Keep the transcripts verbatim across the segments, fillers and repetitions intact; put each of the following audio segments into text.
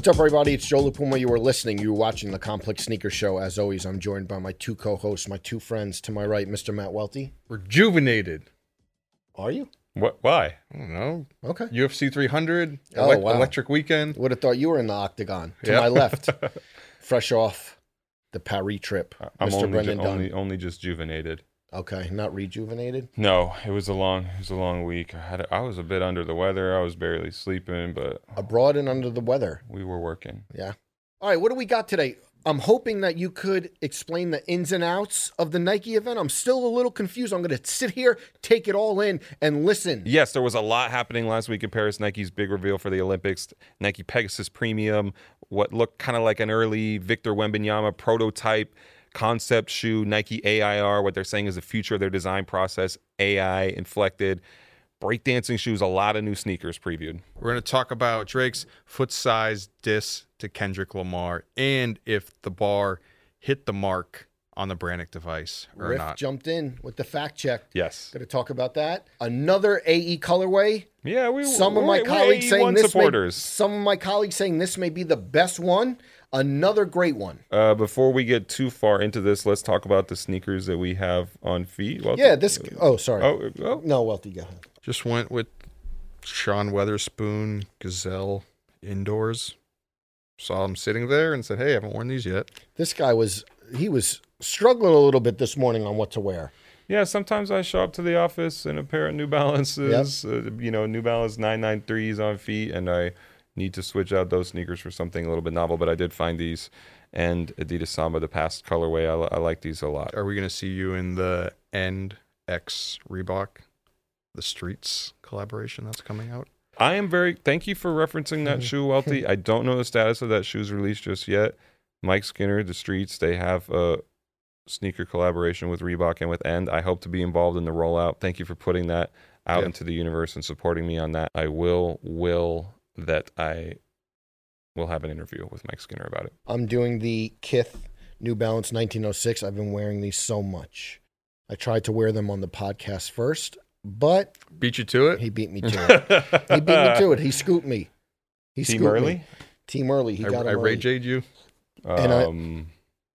What's up, everybody? It's Joe LaPuma. You are listening. You are watching the Complex Sneaker Show. As always, I'm joined by my two co-hosts, my two friends. To my right, Mister Matt Welty. Rejuvenated. Are you? What? Why? I don't know. Okay. U F C three hundred. Oh, elect- wow. Electric Weekend. Would have thought you were in the octagon. To Yeah. my left, fresh off the Paris trip, I'm Mister only, Brendan ju- Dunn. only only just juvenated. Okay, not rejuvenated. No, it was a long it was a long week. I had I was a bit under the weather. I was barely sleeping, but Abroad and under the weather. we were working. Yeah. All right, what do we got today? I'm hoping that you could explain the ins and outs of the Nike event. I'm still a little confused. I'm going to sit here, take it all in, and listen. Yes, there was a lot happening last week in Paris. Nike's big reveal for the Olympics, Nike Pegasus Premium, what looked kind of like an early Victor Wembanyama prototype concept shoe, Nike A I R, what they're saying is the future of their design process, A I inflected. Breakdancing shoes, a lot of new sneakers previewed. We're going to talk about Drake's foot size diss to Kendrick Lamar and if the bar hit the mark on the Brannick device or Riff not. jumped in with the fact check. Yes. Going to talk about that. Another A E colorway. Yeah, we Some of we're- my we're colleagues saying eighty-one this may, supporters. some of my colleagues saying this may be the best one. Another great one. Uh, before we get too far into this, let's talk about the sneakers that we have on feet. Well, Yeah, this. Oh, sorry. Oh, oh, No, Welty, go ahead. Just went with Sean Weatherspoon Gazelle indoors. Saw him sitting there and said, hey, I haven't worn these yet. This guy was, he was struggling a little bit this morning on what to wear. yeah. Sometimes I show up to the office in a pair of New Balances, uh, you know, New Balance nine ninety-threes on feet, and I need to switch out those sneakers for something a little bit novel. But I did find these, and Adidas Samba, the past colorway. I, li- I like these a lot. Are we going to see you in the End X Reebok, the Streets collaboration that's coming out? I am very. Thank you for referencing that shoe, Welty. I don't know the status of that shoe's release just yet. Mike Skinner, the Streets, they have a sneaker collaboration with Reebok and with End. I hope to be involved in the rollout. Thank you for putting that out Yeah. into the universe and supporting me on that. I will will that I will have an interview with Mike Skinner about it. I'm doing the Kith New Balance nineteen oh six. I've been wearing these so much. I tried to wear them on the podcast first, but Beat you to it? he beat me to it. He beat me to it. He scooped me. He Team scooped early? me. Team early. He I, got I him early. rage aid you. And I- Um,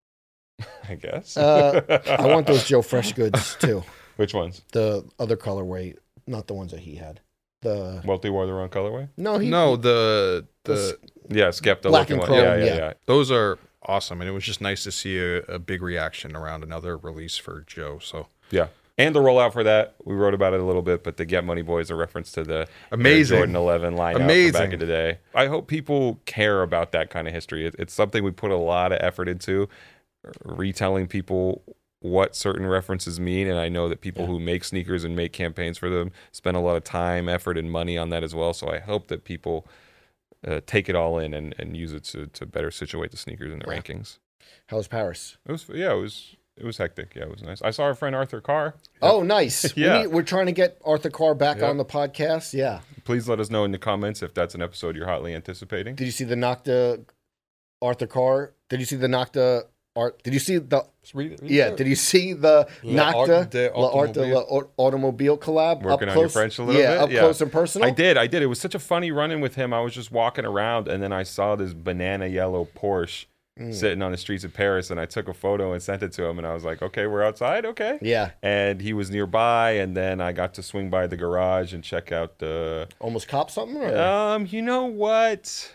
I, guess. Uh, I want those Joe Fresh goods too. Which ones? The other colorway, not the ones that he had. The Welty wore the wrong colorway? no, he No, the the Yeah, Skepta Black looking and one. Yeah, chrome, yeah, yeah. yeah. those are awesome, and it was just nice to see a, a big reaction around another release for Joe. So Yeah. And the rollout for that, we wrote about it a little bit, but the Get Money Boys, a reference to the Amazing. Jordan eleven line out Amazing. from back in the day. I hope people care about that kind of history. It, it's something we put a lot of effort into, retelling people what certain references mean. And I know that people Yeah. who make sneakers and make campaigns for them spend a lot of time, effort, and money on that as well. So I hope that people uh, take it all in and, and use it to, to better situate the sneakers in the Yeah. rankings. how's Paris? It was, yeah, it was, it was hectic. Yeah, it was nice. I saw our friend Arthur Carr. Oh, nice. Yeah. we need, we're trying to get Arthur Carr back Yeah. on the podcast. Yeah. Please let us know in the comments if that's an episode you're hotly anticipating. Did you see the Nocta Arthur Carr? Did you see the Nocta art? Did you see the yeah? Did you see the La Nocta Art de La Art de La Au- Automobile collab? Working up on close, your French a little yeah, bit? up Yeah. close and personal. I did, I did. It was such a funny run-in with him. I was just walking around, and then I saw this banana yellow Porsche Mm. sitting on the streets of Paris, and I took a photo and sent it to him, and I was like, okay, we're outside? Okay. Yeah, And he was nearby, and then I got to swing by the garage and check out the... almost cop something. Or? Um, you know what?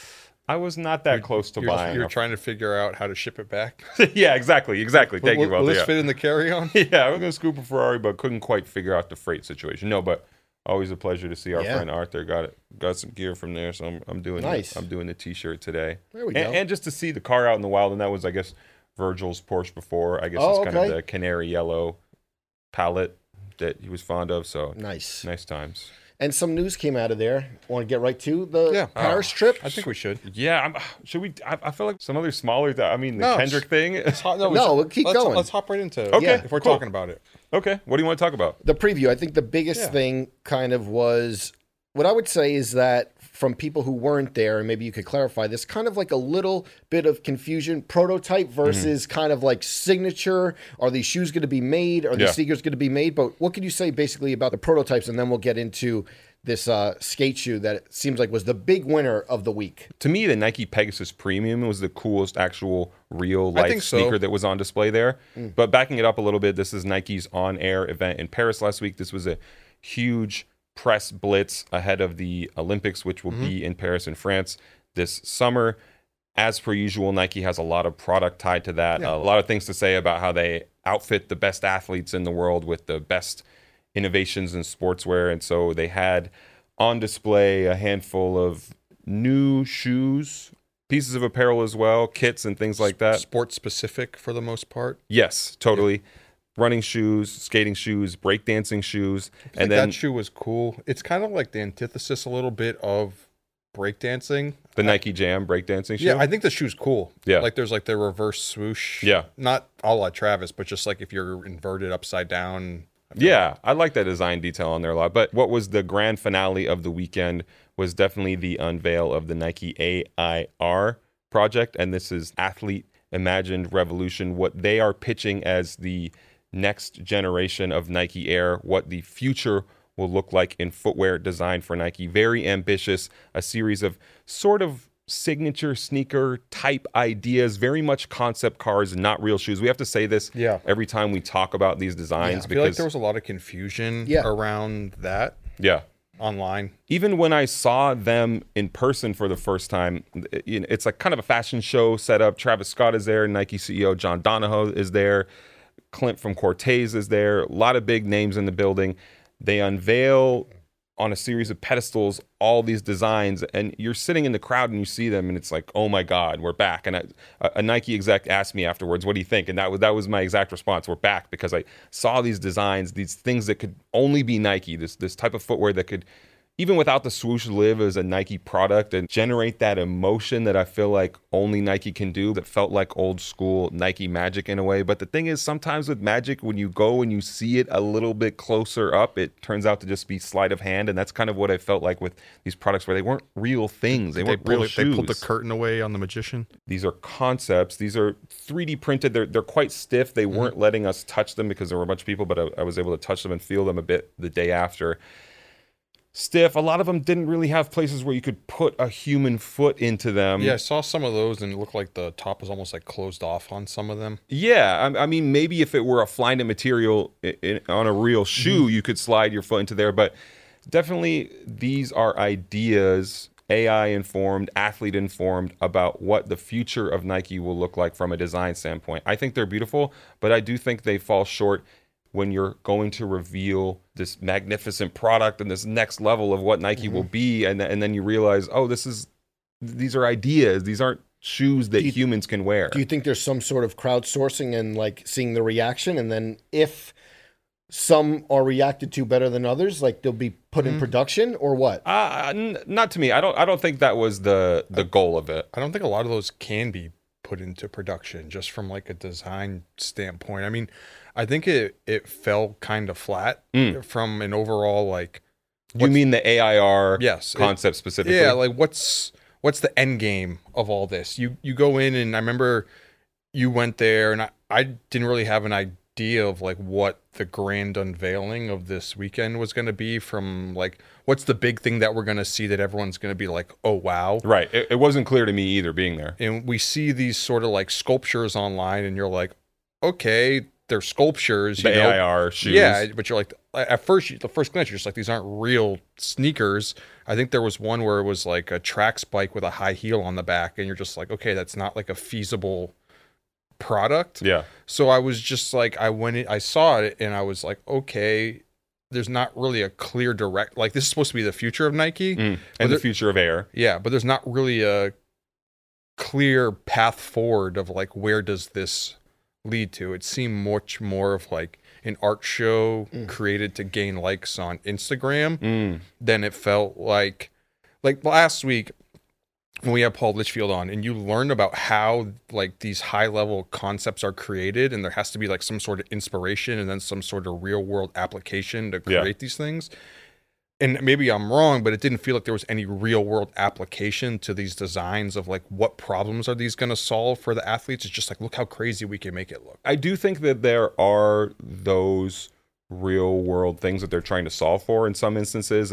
I was not that close to you're, buying. You're a- trying to figure out how to ship it back. yeah, exactly, exactly. Thank will, you, will Welty. this Yeah. fit in the carry-on? Yeah, I was gonna scoop a Ferrari, but couldn't quite figure out the freight situation. No, but always a pleasure to see our Yeah. friend Arthur. Got it, got some gear from there, so I'm I'm doing Nice. The, I'm doing the T-shirt today. There we and, go. and just to see the car out in the wild, and that was I guess Virgil's Porsche before. I guess Oh, it's kind okay. of the canary yellow palette that he was fond of. So Nice. nice times. And some news came out of there. Want to get right to the Yeah. Paris Oh, trip? I think we should. Yeah, I'm, should we? I, I feel like some other smaller. th- I mean, the No, Kendrick thing. Let's hop, no, No, let's- keep let's, going. Let's hop right into it. Okay, Yeah. If we're cool. talking about it. Okay, what do you want to talk about? The preview. I think the biggest Yeah. thing kind of was what I would say is that from people who weren't there, and maybe you could clarify this, kind of like a little bit of confusion. Prototype versus kind of like signature. Are these shoes going to be made? Are these Yeah. sneakers going to be made? But what could you say basically about the prototypes? And then we'll get into this uh, skate shoe that it seems like was the big winner of the week. To me, the Nike Pegasus Premium was the coolest actual real life think so. sneaker that was on display there. Mm. But backing it up a little bit, this is Nike's on-air event in Paris last week. This was a huge press blitz ahead of the Olympics, which will Mm-hmm. be in Paris and France this summer. As per usual, Nike has a lot of product tied to that. Yeah. A lot of things to say about how they outfit the best athletes in the world with the best innovations in sportswear. And so they had on display a handful of new shoes, pieces of apparel as well, kits and things like that. Sport specific for the most part. Yes, totally. Running shoes, skating shoes, breakdancing shoes. I think And then that shoe was cool. It's kind of like the antithesis a little bit of breakdancing. the Nike Jam breakdancing shoe. Yeah, I think the shoe's cool. Yeah. Like there's like the reverse swoosh. Yeah. Not a la Travis, but just like if you're inverted upside down. I feel Yeah, I like that design detail on there a lot. But what was the grand finale of the weekend was definitely the unveil of the Nike A I R project. And this is Athlete Imagined Revolution, what they are pitching as the next generation of Nike Air, what the future will look like in footwear designed for Nike. Very ambitious, a series of sort of signature sneaker type ideas, very much concept cars, not real shoes. We have to say this Yeah. every time we talk about these designs I feel like because there was a lot of confusion Yeah. around that yeah. online. Even when I saw them in person for the first time, you know, it's like kind of a fashion show setup. Travis Scott is there, Nike C E O John Donahoe is there, Clint from Cortez is there, a lot of big names in the building. They unveil on a series of pedestals all these designs, and you're sitting in the crowd and you see them, and it's like, oh my God, we're back. And I, a, a Nike exec asked me afterwards, what do you think? And that was that was my exact response. We're back, because I saw these designs, these things that could only be Nike, this this type of footwear that could, even without the swoosh, live as a Nike product and generate that emotion that I feel like only Nike can do, that felt like old school Nike magic in a way. But the thing is, sometimes with magic, when you go and you see it a little bit closer up, it turns out to just be sleight of hand. And that's kind of what I felt like with these products, where they weren't real things. They They, weren't pulled real it, they shoes. pulled the curtain away on the magician. These are concepts. These are three D printed. They're they're quite stiff. They weren't letting us touch them because there were a bunch of people, but I, I was able to touch them and feel them a bit the day after. Stiff. A lot of them didn't really have places where you could put a human foot into them. Yeah, I saw some of those and it looked like the top was almost like closed off on some of them. Yeah, I, I mean, maybe if it were a Flyknit material i i on a real shoe, you could slide your foot into there. But definitely, these are ideas, A I informed, athlete informed, about what the future of Nike will look like from a design standpoint. I think they're beautiful, but I do think they fall short when you're going to reveal this magnificent product and this next level of what Nike will be, and and then you realize, oh, this is these are ideas. These aren't shoes that Do you- humans can wear. Do you think there's some sort of crowdsourcing and like seeing the reaction, and then if some are reacted to better than others, like they'll be put in production, or what? Uh, n- not to me. I don't. I don't think that was the the goal of it. I don't think a lot of those can be put into production just from like a design standpoint. I mean, I think it it fell kind of flat Mm. from an overall like You mean the A I R Yes, it- concept specifically? yeah, like what's what's the end game of all this? You you go in, and I remember you went there, and I, I didn't really have an idea of like what the grand unveiling of this weekend was going to be. From like, what's the big thing that we're going to see that everyone's going to be like, oh wow. Right. It, it wasn't clear to me either being there. And we see these sort of like sculptures online, and you're like, okay, they're sculptures. The you know? A I R shoes. Yeah, but you're like, at first, you- the first glance, you're just like, these aren't real sneakers. I think there was one where it was like a track spike with a high heel on the back, and you're just like, okay, that's not like a feasible product. Yeah. So I was just like, I went, in, I saw it, and I was like, okay, there's not really a clear direct, like this is supposed to be the future of Nike. Mm. But And the there- future of air. Yeah, but there's not really a clear path forward of like, where does this lead to? It seemed much more of like an art show created to gain likes on Instagram Mm. than it felt like. Like last week when we had Paul Litchfield on, and you learn about how like these high level concepts are created, and there has to be like some sort of inspiration and then some sort of real world application to Yeah. create these things. And maybe I'm wrong, but it didn't feel like there was any real world application to these designs of like, what problems are these going to solve for the athletes? It's just like, look how crazy we can make it look. I do think that there are those real world things that they're trying to solve for in some instances. And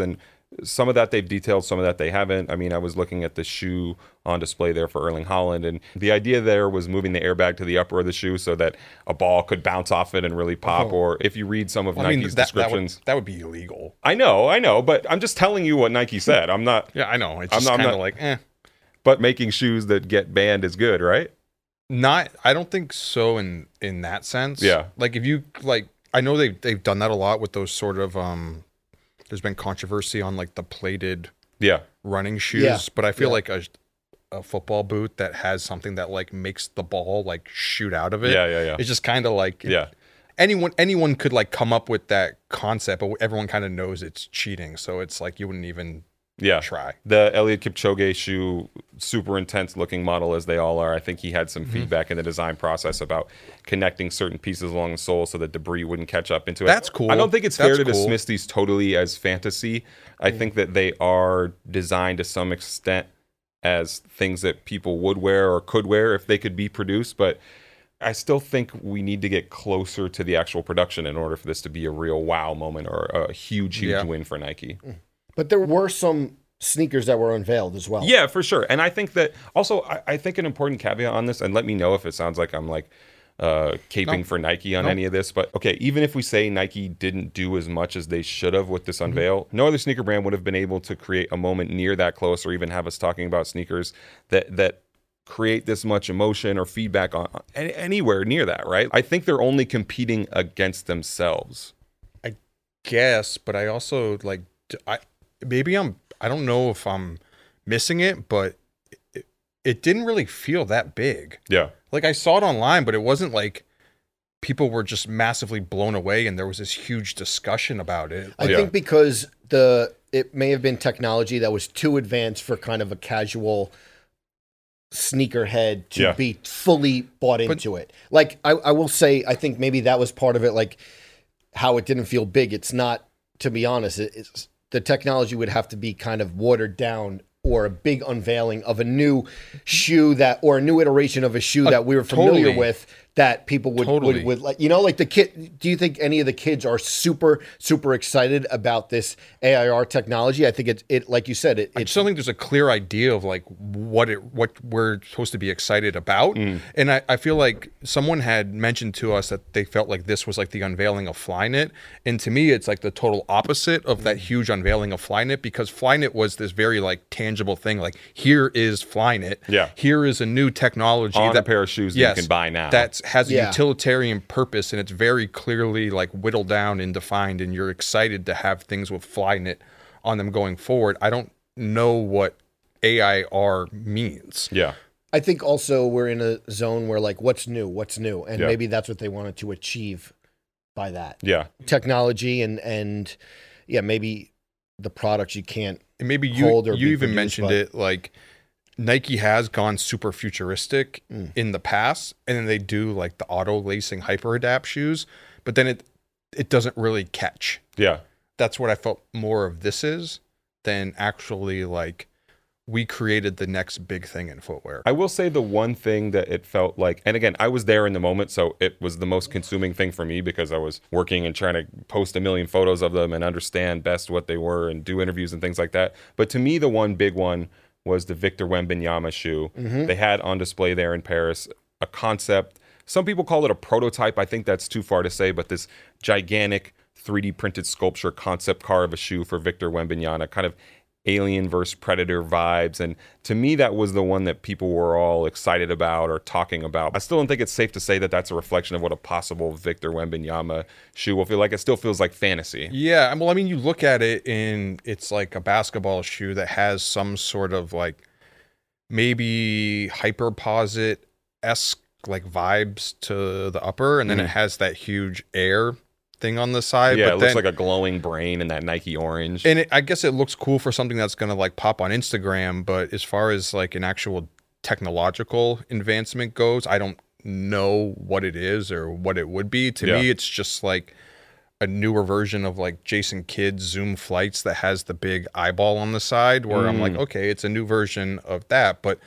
Some of that they've detailed, some of that they haven't. I mean, I was looking at the shoe on display there for Erling Haaland, and the idea there was moving the airbag to the upper of the shoe so that a ball could bounce off it and really pop. Oh. Or if you read some of well, Nike's I mean, that, That descriptions, would, that would be illegal. I know, I know, but I'm just telling you what Nike said. I'm not. Yeah, I know. It's just kind of like, eh. But making shoes that get banned is good, right? Not, I don't think so in in that sense. Yeah. Like if you like, I know they they've done that a lot with those sort of um. There's been controversy on like the plated yeah. running shoes, yeah. but I feel yeah. like a, a football boot that has something that like makes the ball like shoot out of it. Yeah, yeah, yeah. It's just kind of like yeah. It, anyone anyone could like come up with that concept, but everyone kind of knows it's cheating, so it's like you wouldn't even yeah. try. The Eliud Kipchoge shoe, super intense looking model as they all are. I think he had some mm-hmm. feedback in the design process about connecting certain pieces along the sole so that debris wouldn't catch up into it. That's cool. I don't think it's That's fair to cool. dismiss these totally as fantasy. I mm. think that they are designed to some extent as things that people would wear or could wear if they could be produced, but I still think we need to get closer to the actual production in order for this to be a real wow moment or a huge, huge yeah. win for Nike. But there were some sneakers that were unveiled as well. Yeah, for sure. And I think that also, I, I think an important caveat on this, and let me know if it sounds like I'm like uh, caping no. for Nike on no. any of this. But okay, even if we say Nike didn't do as much as they should have with this mm-hmm. unveil, no other sneaker brand would have been able to create a moment near that close or even have us talking about sneakers that that create this much emotion or feedback on anywhere near that, right? I think they're only competing against themselves. I guess, but I also like, I maybe I'm, I don't know if I'm missing it, but it, it didn't really feel that big. Yeah. Like I saw it online, but it wasn't like people were just massively blown away and there was this huge discussion about it. I Like, think because the it may have been technology that was too advanced for kind of a casual sneakerhead to Yeah. be fully bought But- into it. Like I, I will say, I think maybe that was part of it. Like how it didn't feel big. It's not, to be honest. It, it's the technology would have to be kind of watered down, or a big unveiling of a new shoe that, or a new iteration of a shoe Uh, that we were familiar totally. with, that people would, Totally. would, would like, you know, like the kid. Do you think any of the kids are super, super excited about this A I R technology? I think it, it, like you said, it, I it's just don't think there's a clear idea of like what it what we're supposed to be excited about. And I, I feel like someone had mentioned to us that they felt like this was like the unveiling of Flyknit. And to me, it's like the total opposite of that huge unveiling of Flyknit, because Flyknit was this very like tangible thing. Like, here is Flyknit. Yeah. Here is a new technology On that a pair of shoes that yes, you can buy now. That's has a Yeah. utilitarian purpose, and it's very clearly like whittled down and defined, and you're excited to have things with Flyknit on them going forward. I don't know what A I R means. yeah. I think also we're in a zone where like, what's new, what's new, and Yeah. maybe that's what they wanted to achieve by that Yeah. technology, and and yeah, maybe the products you can't. And maybe you hold or you be even produced mentioned by. it, like Nike has gone super futuristic Mm. in the past, and then they do like the auto lacing hyper adapt shoes, but then it it doesn't really catch. Yeah. That's what I felt more of this is than actually like we created the next big thing in footwear. I will say the one thing that it felt like, and again, I was there in the moment, so it was the most consuming thing for me because I was working and trying to post a million photos of them and understand best what they were and do interviews and things like that. But to me, the one big one was the Victor Wembanyama shoe. Mm-hmm. They had on display there in Paris a concept. Some people call it a prototype. I think that's too far to say, but this gigantic three D printed sculpture concept car of a shoe for Victor Wembanyama, kind of Alien versus Predator vibes. And to me, that was the one that people were all excited about or talking about. I still don't think it's safe to say that that's a reflection of what a possible Victor Wembanyama shoe will feel like. It still feels like fantasy. Yeah, well, I mean, you look at it and it's like a basketball shoe that has some sort of like maybe Hyperposit-esque like vibes to the upper, and then Mhm. it has that huge air thing on the side. Yeah, but it looks then, like a glowing brain in that Nike orange. and it, I guess it looks cool for something that's going to like pop on Instagram, but as far as like an actual technological advancement goes, I don't know what it is or what it would be. To Yeah. me, it's just like a newer version of like Jason Kidd's Zoom Flights that has the big eyeball on the side, where I'm like, Mm. okay, it's a new version of that, but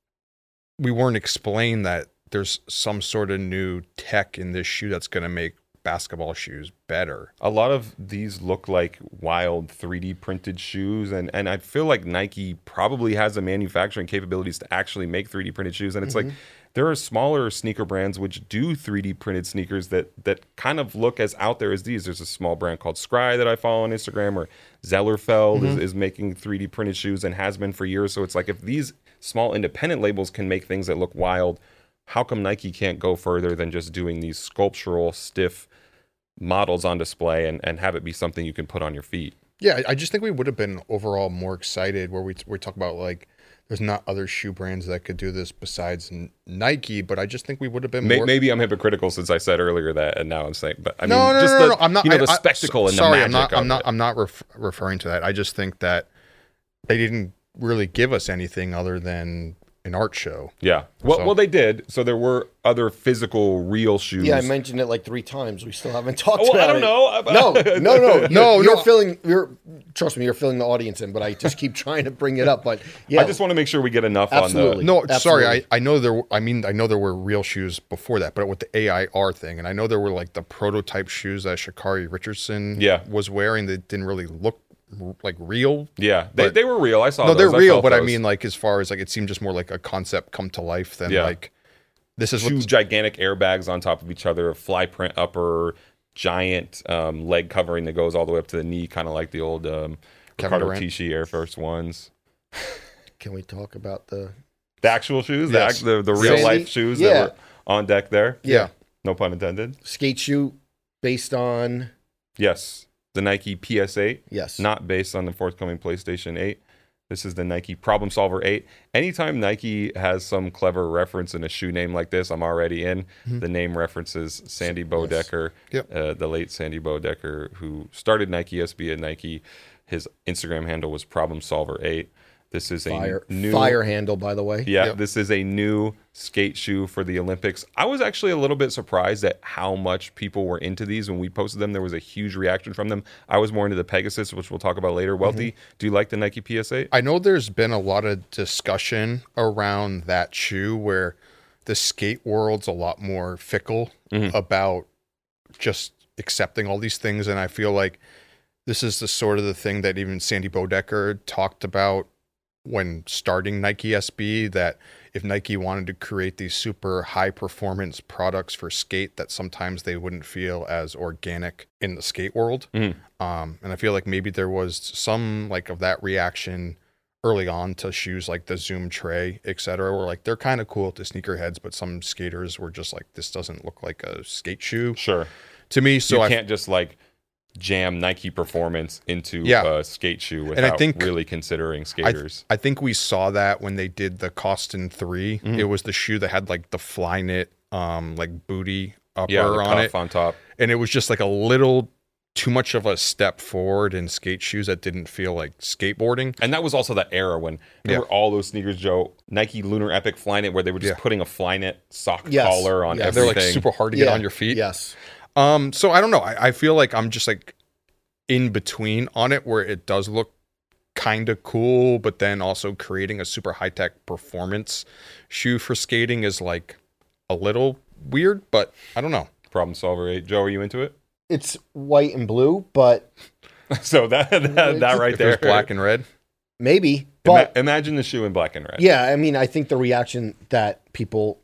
we weren't explained that there's some sort of new tech in this shoe that's going to make basketball shoes better. A lot of these look like wild three D printed shoes, and, and I feel like Nike probably has the manufacturing capabilities to actually make three D printed shoes. And it's mm-hmm. like there are smaller sneaker brands which do three D printed sneakers that that kind of look as out there as these. There's a small brand called Scry that I follow on Instagram, or Zellerfeld mm-hmm. is, is making three D printed shoes and has been for years. So it's like if these small independent labels can make things that look wild, how come Nike can't go further than just doing these sculptural, stiff models on display and, and have it be something you can put on your feet? Yeah, I just think we would have been overall more excited where we we talk about like there's not other shoe brands that could do this besides Nike, but I just think we would have been more... Maybe I'm hypocritical since I said earlier that, and now I'm saying, but I mean, no, no, just no, the, no, I'm not, you know, I, the spectacle I, and sorry, the I'm magic not, I'm not, it. I'm not ref- referring to that. I just think that they didn't really give us anything other than an art show. Yeah. Well, So- well, they did. So there were other physical, real shoes. Yeah, I mentioned it like three times. We still haven't talked Well, about I don't it. know. No, no, no, No, You're no. filling. You're trust me. You're filling the audience in, but I just keep trying to bring it up. But yeah, I just want to make sure we get enough Absolutely. on No, Absolutely. sorry. I, I know there. Were, I mean, I know there were real shoes before that, but with the A I R thing, and I know there were like the prototype shoes that Sha'Carri Richardson Yeah. was wearing that didn't really look r- like real. the... Yeah, they, But- they were real. I saw No, those. they're I real, felt but I those. mean, like as far as like it seemed just more like a concept come to life than Yeah. like this is two what. gigantic airbags on top of each other, a fly print upper, giant um, leg covering that goes all the way up to the knee, kind of like the old um, Kevin Ricardo Durant. Tisci Air Force Ones. Can we talk about the? The actual shoes, Yes. the, act- the the real Sandy? life shoes Yeah. that were on deck there. Yeah. No pun intended. Skate shoe based on Yes, the Nike P S eight, yes, not based on the forthcoming PlayStation eight. This is the Nike Problem Solver eight. Anytime Nike has some clever reference in a shoe name like this, I'm already in. Mhm. The name references Sandy Bodecker, Yep. uh, the late Sandy Bodecker, who started Nike S B at Nike. His Instagram handle was Problem Solver eight. This is a fire new fire handle, by the way. Yeah, Yep. this is a new skate shoe for the Olympics. I was actually a little bit surprised at how much people were into these. When we posted them, there was a huge reaction from them. I was more into the Pegasus, which we'll talk about later. Welty, do you like the Nike P S eight? I know there's been a lot of discussion around that shoe where the skate world's a lot more fickle Mhm. about just accepting all these things, and I feel like this is the sort of the thing that even Sandy Bodecker talked about when starting Nike S B, that if Nike wanted to create these super high performance products for skate, that sometimes they wouldn't feel as organic in the skate world. Mhm. Um, and I feel like maybe there was some like of that reaction early on to shoes like the Zoom Tray, et cetera, where like they're kind of cool to sneakerheads, but some skaters were just like, this doesn't look like a skate shoe Sure. to me. So you I can't just like jam Nike performance into Yeah. a skate shoe I without think- really considering I, skaters. I think we saw that when they did the Costin three. Mhm. It was the shoe that had like the fly knit, um, like booty upper yeah, the on cuff it, on top. and it was just like a little too much of a step forward in skate shoes that didn't feel like skateboarding. And that was also that era when there Yeah. were all those sneakers, Joe, Nike Lunar Epic Flyknit, where they were just Yeah. putting a Flyknit sock Yes. collar on Yeah, They're everything. like super hard to get Yeah. on your feet. Yes, Um, so I don't know. I, I feel like I'm just like in between on it, where it does look kind of cool, but then also creating a super high tech performance shoe for skating is like a little weird, but I don't know. Problem Solver eight. Joe, are you into it? it's white and blue, but So that that, that right If there, it was black and red. maybe. Ima- But imagine the shoe in black and red. yeah, I mean, I think the reaction that people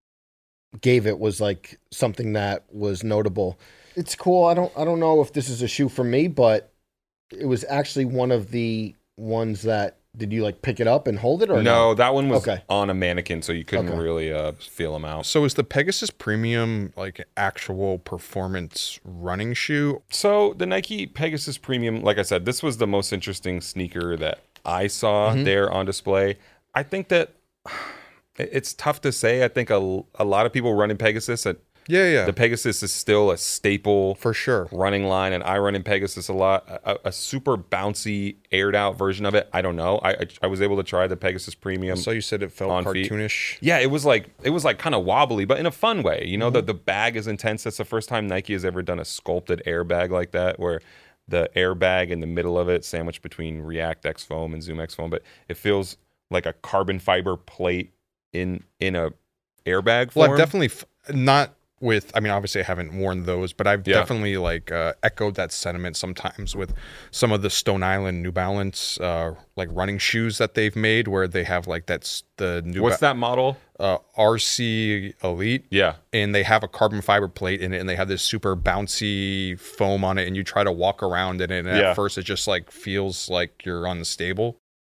gave it was like something that was notable. It's cool. I don't I don't know if this is a shoe for me, but it was actually one of the ones that did you like pick it up and hold it or No, no? that one was Okay. on a mannequin, so you couldn't Okay. really uh, feel them out. So is the Pegasus Premium like actual performance running shoe? So the Nike Pegasus Premium, like I said, this was the most interesting sneaker that I saw Mhm. there on display. I think that it- it's tough to say. I think a, a lot of people run in Pegasus. And Yeah, yeah, the Pegasus is still a staple for sure. running line, and I run in Pegasus a lot. A, a super bouncy, aired out version of it, I don't know. I I, I was able to try the Pegasus Premium. So you said it felt on feet. cartoonish. Yeah, it was like it was like kind of wobbly, but in a fun way. You know, the the bag is intense. That's the first time Nike has ever done a sculpted airbag like that, where the airbag in the middle of it, sandwiched between React X Foam and Zoom X Foam, but it feels like a carbon fiber plate in in a airbag form. Well, I've definitely f- not with, I mean, obviously I haven't worn those, but I've Yeah. definitely like uh, echoed that sentiment sometimes with some of the Stone Island New Balance uh, like running shoes that they've made, where they have like that's the new What's ba- that model? uh, R C Elite. Yeah. And they have a carbon fiber plate in it, and they have this super bouncy foam on it, and you try to walk around in it, and Yeah. at first it just like feels like you're unstable.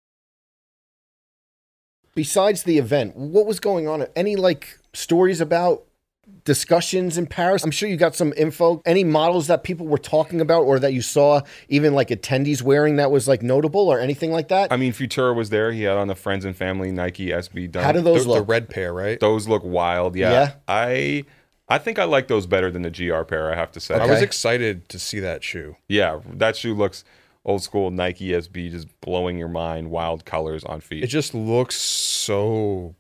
Besides the event, what was going on? Any like stories about discussions in Paris? I'm sure you got some info. Any models that people were talking about or that you saw even like attendees wearing that was like notable or anything like that? I mean, Futura was there. He had on the Friends and Family Nike S B dunk. How do those The, look? the red pair, right? Those look wild. Yeah. Yeah? I I think I like those better than the G R pair, I have to say. I was Okay. excited to see that shoe. Yeah, that shoe looks old school Nike S B, just blowing your mind, wild colors on feet. It just looks so.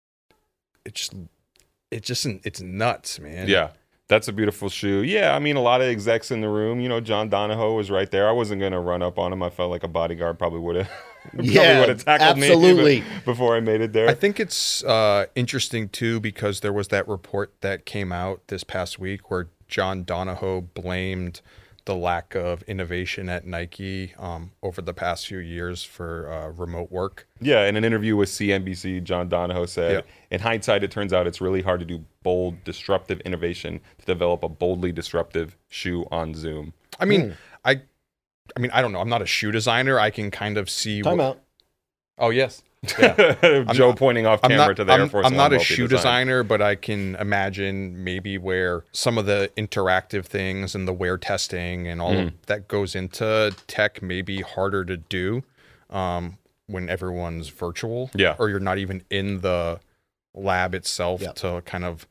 It just, it just, it's nuts, man. Yeah, that's a beautiful shoe. Yeah, I mean, a lot of execs in the room. You know, John Donahoe was right there. I wasn't going to run up on him. I felt like a bodyguard probably would have Yeah, would have tackled absolutely. me be- before I made it there. I think it's uh, interesting too, because there was that report that came out this past week where John Donahoe blamed the lack of innovation at Nike um, over the past few years for uh, remote work. Yeah, in an interview with C N B C, John Donahoe said, Yeah. in hindsight, it turns out it's really hard to do bold, disruptive innovation to develop a boldly disruptive shoe on Zoom. I mean, I, I mean, I don't know. I'm not a shoe designer. I can kind of see. Time what- out. Oh yes. Yeah. Joe not- pointing off I'm camera not, to the I'm, Air Force I'm One not a multi shoe design. designer, but I can imagine maybe where some of the interactive things and the wear testing and all Mm. of that goes into tech may be harder to do um, when everyone's virtual, Yeah. or you're not even in the lab itself Yeah. to kind of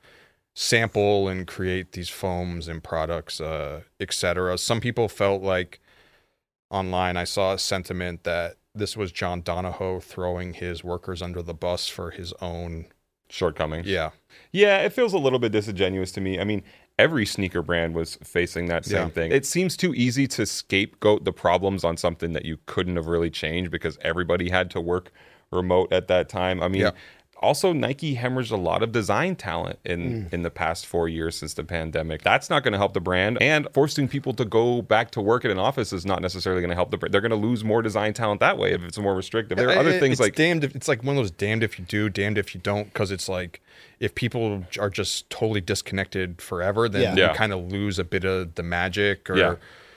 sample and create these foams and products, uh, et cetera. Some people felt like online I saw a sentiment that this was John Donahoe throwing his workers under the bus for his own. Shortcomings. Yeah. Yeah, it feels a little bit disingenuous to me. I mean, every sneaker brand was facing that same Yeah. thing. It seems too easy to scapegoat the problems on something that you couldn't have really changed because everybody had to work remote at that time. I mean, Yeah. also Nike hemorrhaged a lot of design talent in in the past four years since the pandemic. That's not going to help the brand, and forcing people to go back to work at an office is not necessarily going to help the brand. They're going to lose more design talent that way if it's more restrictive. There are other It- things it's like damned if, it's like one of those damned if you do, damned if you don't, because it's like if people are just totally disconnected forever, then Yeah. you Yeah. kind of lose a bit of the magic. Or Yeah.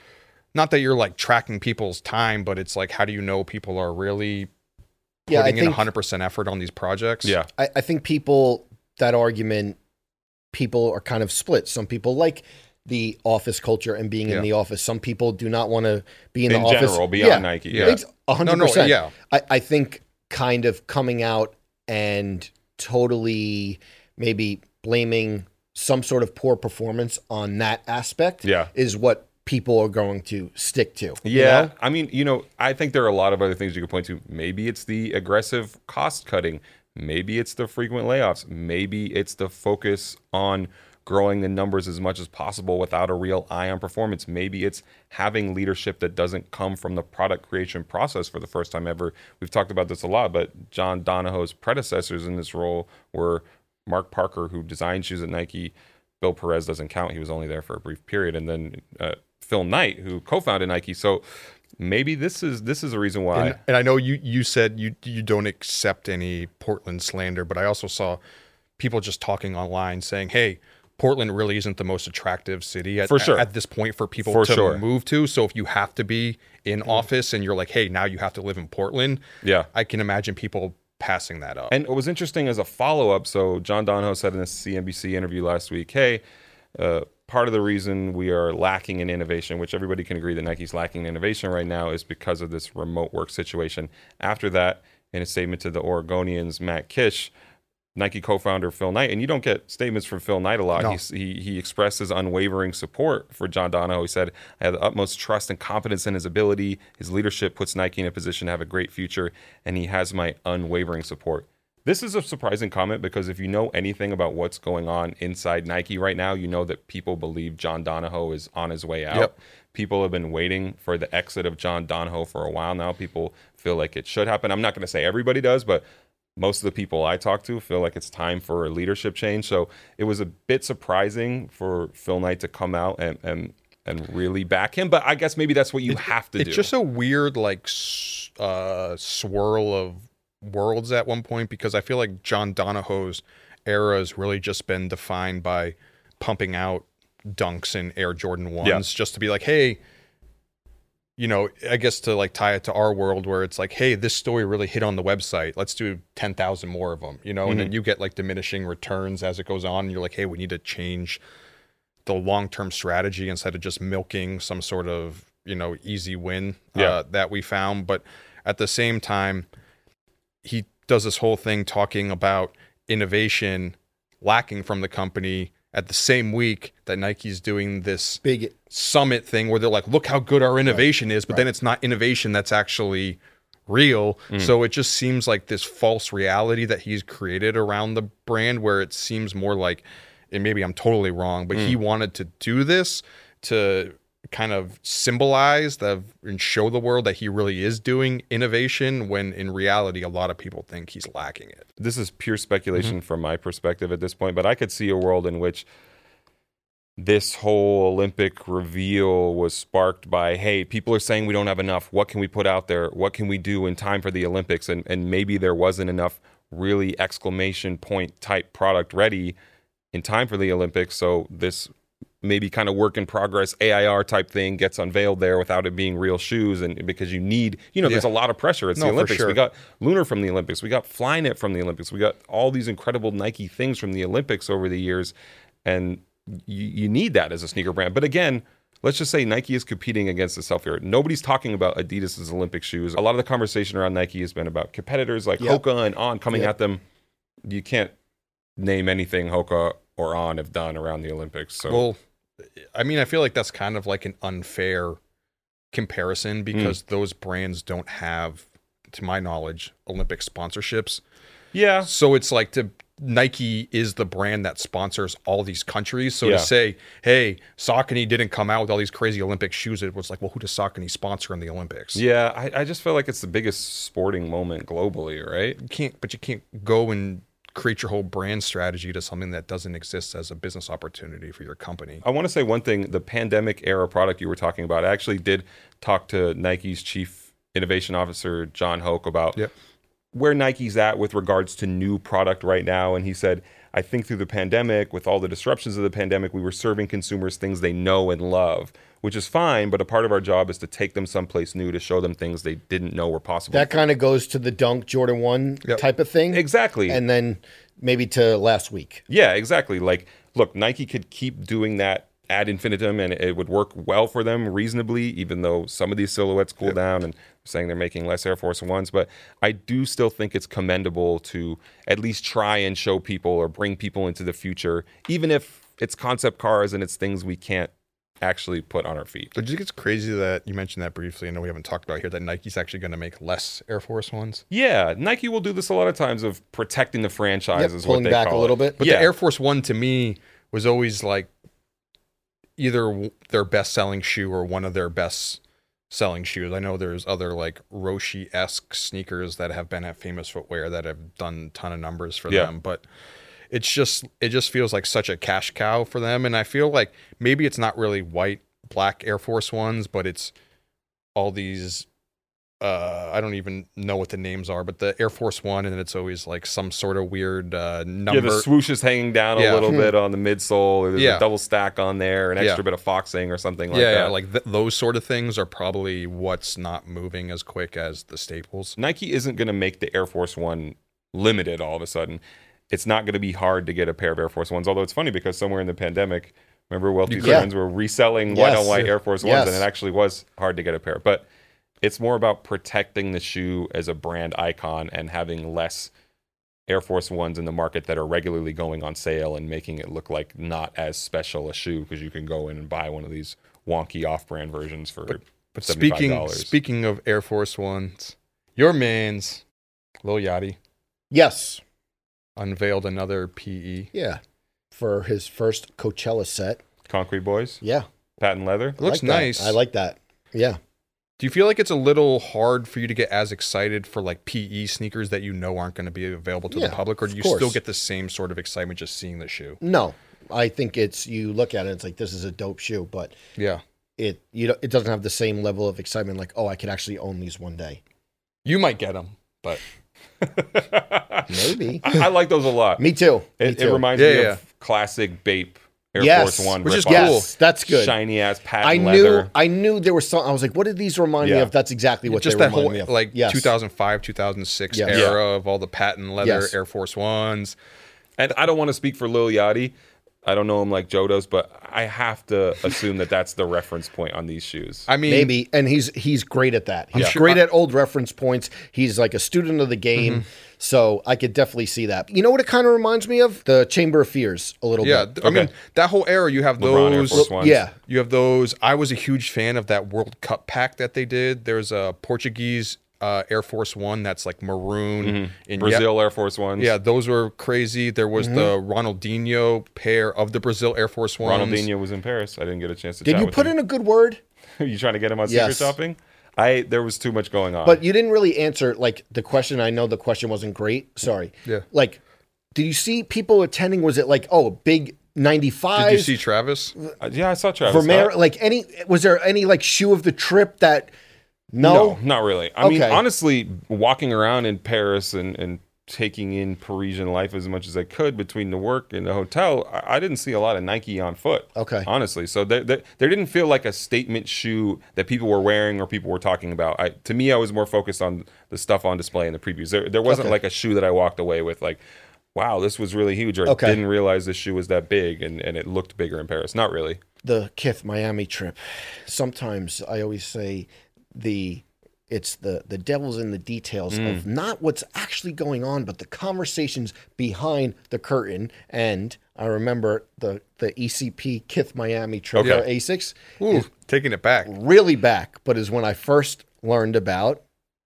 not that you're like tracking people's time, but it's like how do you know people are really Yeah, I putting in think- one hundred percent effort on these projects? yeah. I, I think people, that argument, people are kind of split. Some people like the office culture and being Yeah. in the office. Some people do not want to be in, In the office. general, beyond yeah. Nike, yeah. yeah. It's one hundred No, no, percent. yeah. I, I think kind of coming out and totally maybe blaming some sort of poor performance on that aspect Yeah. is what people are going to stick to. you Yeah, know? I mean, you know, I think there are a lot of other things you could point to. Maybe it's the aggressive cost cutting. Maybe it's the frequent layoffs. Maybe it's the focus on growing the numbers as much as possible without a real eye on performance. Maybe it's having leadership that doesn't come from the product creation process for the first time ever. We've talked about this a lot, but John Donahoe's predecessors in this role were Mark Parker, who designed shoes at Nike. Bill Perez doesn't count. He was only there for a brief period. And then uh, Phil Knight, who co-founded Nike. So maybe this is this is a reason why. And, and I know you you said you you don't accept any Portland slander, but I also saw people just talking online saying, "Hey, Portland really isn't the most attractive city at, For sure. at this point for people For to sure. move to. So if you have to be in office and you're like, hey, now you have to live in Portland, Yeah. I can imagine people passing that up." And what was interesting as a follow up, so John Donahoe said in a C N B C interview last week, hey, uh, part of the reason we are lacking in innovation, which everybody can agree that Nike's lacking in innovation right now, is because of this remote work situation. After that, in a statement to the Oregonians, Matt Kish, Nike co-founder Phil Knight, and you don't get statements from Phil Knight a lot. No. He's, he he expressed his unwavering support for John Donahoe. He said, "I have the utmost trust and confidence in his ability. His leadership puts Nike in a position to have a great future, and he has my unwavering support." This is a surprising comment because if you know anything about what's going on inside Nike right now, you know that people believe John Donahoe is on his way out. Yep. People have been waiting for the exit of John Donahoe for a while now. People feel like it should happen. I'm not going to say everybody does, but most of the people I talk to feel like it's time for a leadership change. So it was a bit surprising for Phil Knight to come out and and, and really back him. But I guess maybe that's what you It- have to it's do. It's just a weird like s- uh, swirl of worlds at one point, because I feel like John Donahoe's era has really just been defined by pumping out dunks and Air Jordan ones, Yeah. just to be like, hey, you know, I guess to like tie it to our world where it's like, hey, this story really hit on the website. Let's do ten thousand more of them, you know, and then you get like diminishing returns as it goes on. And you're like, hey, we need to change the long-term strategy instead of just milking some sort of, you know, easy win uh, Yeah. that we found. But at the same time, he does this whole thing talking about innovation lacking from the company at the same week that Nike's doing this Big summit thing where they're like, look how good our innovation is, but then it's not innovation that's actually real. So it just seems like this false reality that he's created around the brand, where it seems more like, and maybe I'm totally wrong, but he wanted to do this to kind of symbolize the and show the world that he really is doing innovation, when in reality a lot of people think he's lacking it. This is pure speculation from my perspective at this point, but I could see a world in which this whole Olympic reveal was sparked by, hey, people are saying we don't have enough. What can we put out there? What can we do in time for the Olympics? And and maybe there wasn't enough really exclamation point type product ready in time for the Olympics. So this maybe kind of work in progress A I R type thing gets unveiled there without it being real shoes, and because you need, you know, there's a lot of pressure. It's No, the for Olympics. sure. We got Lunar from the Olympics. We got Flynet from the Olympics. We got all these incredible Nike things from the Olympics over the years, and you, you need that as a sneaker brand. But again, let's just say Nike is competing against itself here. Nobody's talking about Adidas's Olympic shoes. A lot of the conversation around Nike has been about competitors like Yep. Hoka and On coming Yep. at them. You can't name anything Hoka or On have done around the Olympics. So Well, I mean, I feel like that's kind of like an unfair comparison, because those brands don't have, to my knowledge, Olympic sponsorships. yeah, So it's like to Nike is the brand that sponsors all these countries. So Yeah. to say, hey, Saucony didn't come out with all these crazy Olympic shoes, it was like, well, who does Saucony sponsor in the Olympics? Yeah, I, I just feel like it's the biggest sporting moment globally, right? You can't, but you can't go and create your whole brand strategy to something that doesn't exist as a business opportunity for your company. I want to say one thing, the pandemic era product you were talking about, I actually did talk to Nike's chief innovation officer, John Hoke, about Yep. where Nike's at with regards to new product right now. And he said, I think through the pandemic, with all the disruptions of the pandemic, we were serving consumers things they know and love, which is fine. But a part of our job is to take them someplace new, to show them things they didn't know were possible. that kind of goes to the Dunk Jordan one Yep. type of thing. Exactly. And then maybe to last week. Yeah, exactly. Like, look, Nike could keep doing that ad infinitum and it would work well for them reasonably, even though some of these silhouettes cool down and saying they're making less Air Force Ones. But I do still think it's commendable to at least try and show people or bring people into the future, even if it's concept cars and it's things we can't actually put on our feet. But do you think it's crazy that you mentioned that briefly? I know we haven't talked about here that Nike's actually going to make less Air Force Ones. Yeah, Nike will do this a lot of times of protecting the franchise, Yep, is pulling what they back call a little it. bit. But yeah. the Air Force One to me was always like either w- their best selling shoe or one of their best selling shoes. I know there's other like Roshi-esque sneakers that have been at Famous Footwear that have done a ton of numbers for Yeah. them, but it's just it just feels like such a cash cow for them. And I feel like maybe it's not really white, black Air Force Ones, but it's all these uh I don't even know what the names are, but the Air Force One, and it's always like some sort of weird uh number. Yeah, the swoosh is hanging down Yeah. a little Hmm. bit on the midsole. Or there's Yeah. a double stack on there, an extra Yeah. bit of foxing or something like yeah, that. yeah, like th- those sort of things are probably what's not moving as quick as the staples. Nike isn't going to make the Air Force One limited all of a sudden. It's not going to be hard to get a pair of Air Force Ones, although it's funny because somewhere in the pandemic, remember Welty's Yeah. friends were reselling white Yes. on white Air Force Ones, Yes. and it actually was hard to get a pair. But it's more about protecting the shoe as a brand icon and having less Air Force Ones in the market that are regularly going on sale and making it look like not as special a shoe, because you can go in and buy one of these wonky off-brand versions for But seventy-five speaking dollars. speaking of Air Force Ones, your man's Lil Yachty Yes. unveiled another P E. Yeah. For his first Coachella set. Concrete Boys, Yeah. patent leather. It looks I like that. nice. I like that. Yeah. Do you feel like it's a little hard for you to get as excited for like P E sneakers that you know aren't going to be available to Yeah, the public, or do of you course. still get the same sort of excitement just seeing the shoe? No, I think it's you look at it, it's like this is a dope shoe, but Yeah. it you know it doesn't have the same level of excitement. Like, oh, I could actually own these one day. You might get them, but Maybe. I, I like those a lot. Me too. Me It, too. it reminds Yeah, me yeah. of classic Bape Air Yes, Force One, which is rip-off. cool. Yes, that's good. Shiny ass patent I leather. knew I knew there was some. I was like, what did these remind me Yeah. of? That's exactly what just they that remind whole me of. like yes. two thousand five, two thousand six Yes. era of all the patent leather Yes. Air Force Ones. And I don't want to speak for Lil Yachty. I don't know him like Joe does, but I have to assume that that's the reference point on these shoes. I mean, Maybe, and he's he's great at that. He's sure- great at old reference points. He's like a student of the game, Mm-hmm. so I could definitely see that. You know what it kind of reminds me of? The Chamber of Fears a little yeah, bit. th- I mean Okay. that whole era. You have LeBron Air those. Force Ones. Yeah, You have those. I was a huge fan of that World Cup pack that they did. There's a Portuguese uh, Air Force One that's like maroon in Brazil Air Force Ones. Yeah, those were crazy. There was the Ronaldinho pair of the Brazil Air Force Ones. Ronaldinho was in Paris. I didn't get a chance to did chat you with put him. in a good word? You trying to get him on Yes. secret shopping? I there was too much going on. But you didn't really answer like the question. I know the question wasn't great. Sorry. Yeah. Like, did you see people attending? Was it like oh big ninety-five? Did you see Travis? Uh, yeah, I saw Travis Vermeer? Scott. Like any? Was there any like shoe of the trip that? No. No, not really. I mean, Okay. honestly, walking around in Paris and, and taking in Parisian life as much as I could between the work and the hotel, I, I didn't see a lot of Nike on foot. Okay. Honestly. So there, there, there didn't feel like a statement shoe that people were wearing or people were talking about. I, to me, I was more focused on the stuff on display in the previews. There, there wasn't Okay. like a shoe that I walked away with like, wow, this was really huge, or Okay. I didn't realize this shoe was that big and, and it looked bigger in Paris. Not really. The Kith Miami trip. Sometimes I always say the it's the the devil's in the details Mm. of not what's actually going on, but the conversations behind the curtain. And I remember the the E C P Kith Miami trip Okay. for Asics. Ooh, taking it back. Really back, but is when I first learned about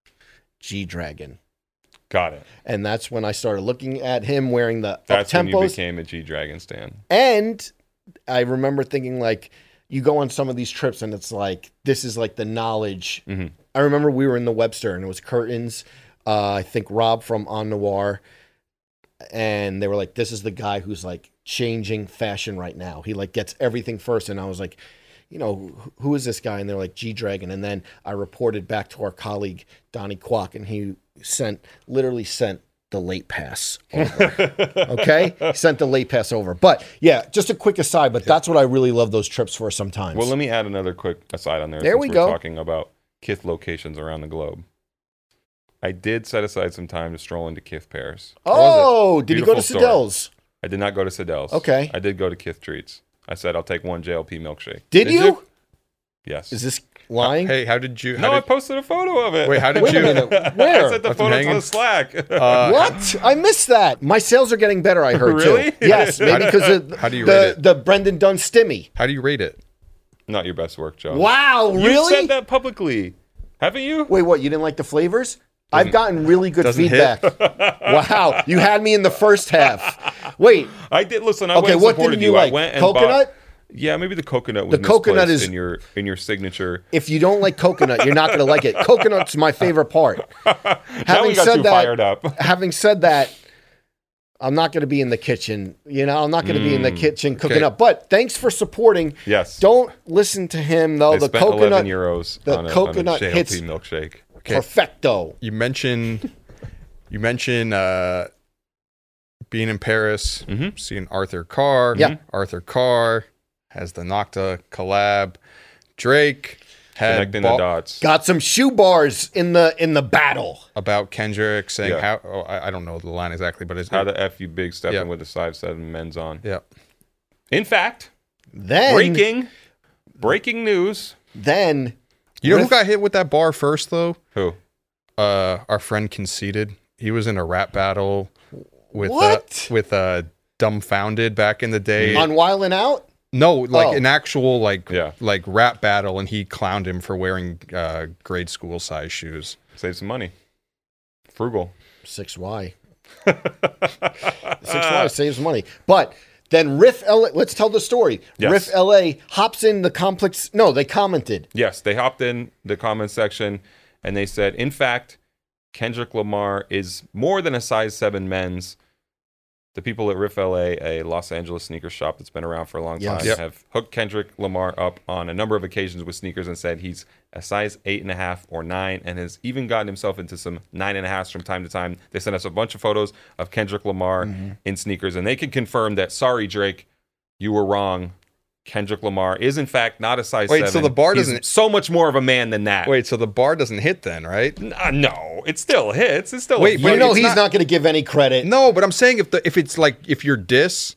G Dragon. Got it. And that's when I started looking at him wearing the up That's when you tempos. became a G Dragon stan. And I remember thinking, like, you go on some of these trips and it's like, this is like the knowledge. Mm-hmm. I remember we were in the Webster and it was curtains. Uh, I think Rob from On Noir. And they were like, this is the guy who's like changing fashion right now. He like gets everything first. And I was like, you know, who- who is this guy? And they're like, G Dragon. And then I reported back to our colleague, Donnie Kwok, and he sent, literally sent the late pass over. Okay? He sent the late pass over. But yeah, just a quick aside, but that's what I really love those trips for sometimes. Well, let me add another quick aside on there. There since we we're go. talking about Kith locations around the globe. I did set aside some time to stroll into Kith Paris. oh, did you go to Beautiful store. Sedell's? I did not go to Sedell's. Okay. I did go to Kith Treats. I said I'll take one J L P milkshake. Did, you? Yes. Is this lying? Hey, how did you? How no, I did, posted a photo of it. wait, how did Wait a you? minute. I Where? sent the Left them photo to hanging? the Slack. Uh, What? I missed that. My sales are getting better, I heard Really? too. Yes, How maybe do- because of how do you the, rate it? the Brendan Dunn stimmy. How do you rate it? Not your best work, Joe. Wow, You really? said that publicly, haven't you? Wait, what? You didn't like the flavors? I've gotten really good doesn't feedback. Wow, you had me in the first half. Wait, I did. Listen, I okay, went and what supported didn't you you. like? I went and Coconut? bought. Yeah, maybe the coconut was The coconut misplaced is- in your in your signature. If you don't like coconut, you're not going to like it. Coconut's my favorite part. Now Having we got said you that, fired up. having said that, I'm not going to be in the kitchen. You know, I'm not going to be in the kitchen cooking okay. up. But thanks for supporting. Yes. Don't listen to him though. They the spent coconut eleven euros the on a, coconut on a hits- J L P milkshake. Okay. perfecto. You mentioned you mentioned uh, being in Paris, Mhm. seeing Arthur Carr. Yeah. Arthur Carr has the Nocta collab. Drake had Connecting the bought- dots. Got some shoe bars in the in the battle. about Kendrick saying Yeah. how oh, I, I don't know the line exactly, but it's How the F you big stepping Yeah. with the size seven men's on. yeah. In fact, Then breaking breaking news. Then You know who Riff- got hit with that bar first though? Who? Uh, our friend Conceited. He was in a rap battle with What? Uh, with uh, Dumbfounded back in the day. on Wildin' Out. No, like Oh. an actual like Yeah. like rap battle, and he clowned him for wearing uh, grade school size shoes. Save some money. Frugal. six Y. six Y saves money. But Then Riff L A, let's tell the story. Yes. Riff L A hops in the complex. No, they commented. Yes, they hopped in the comment section and they said, in fact, Kendrick Lamar is more than a size seven men's. The people at Riff L A, a Los Angeles sneaker shop that's been around for a long Yes. time, Yep. have hooked Kendrick Lamar up on a number of occasions with sneakers and said he's a size eight and a half or nine, and has even gotten himself into some nine and a halves from time to time. They sent us a bunch of photos of Kendrick Lamar Mm-hmm. in sneakers, and they can confirm that, sorry, Drake, you were wrong. Kendrick Lamar is in fact not a size Wait, seven. so the bar He's doesn't- so much more of a man than that. Wait, so the bar doesn't hit then, right? Uh, no, it still hits. It's still Wait, a but You know it's he's not- not, going to give any credit. No, but I'm saying if the if it's like if your diss.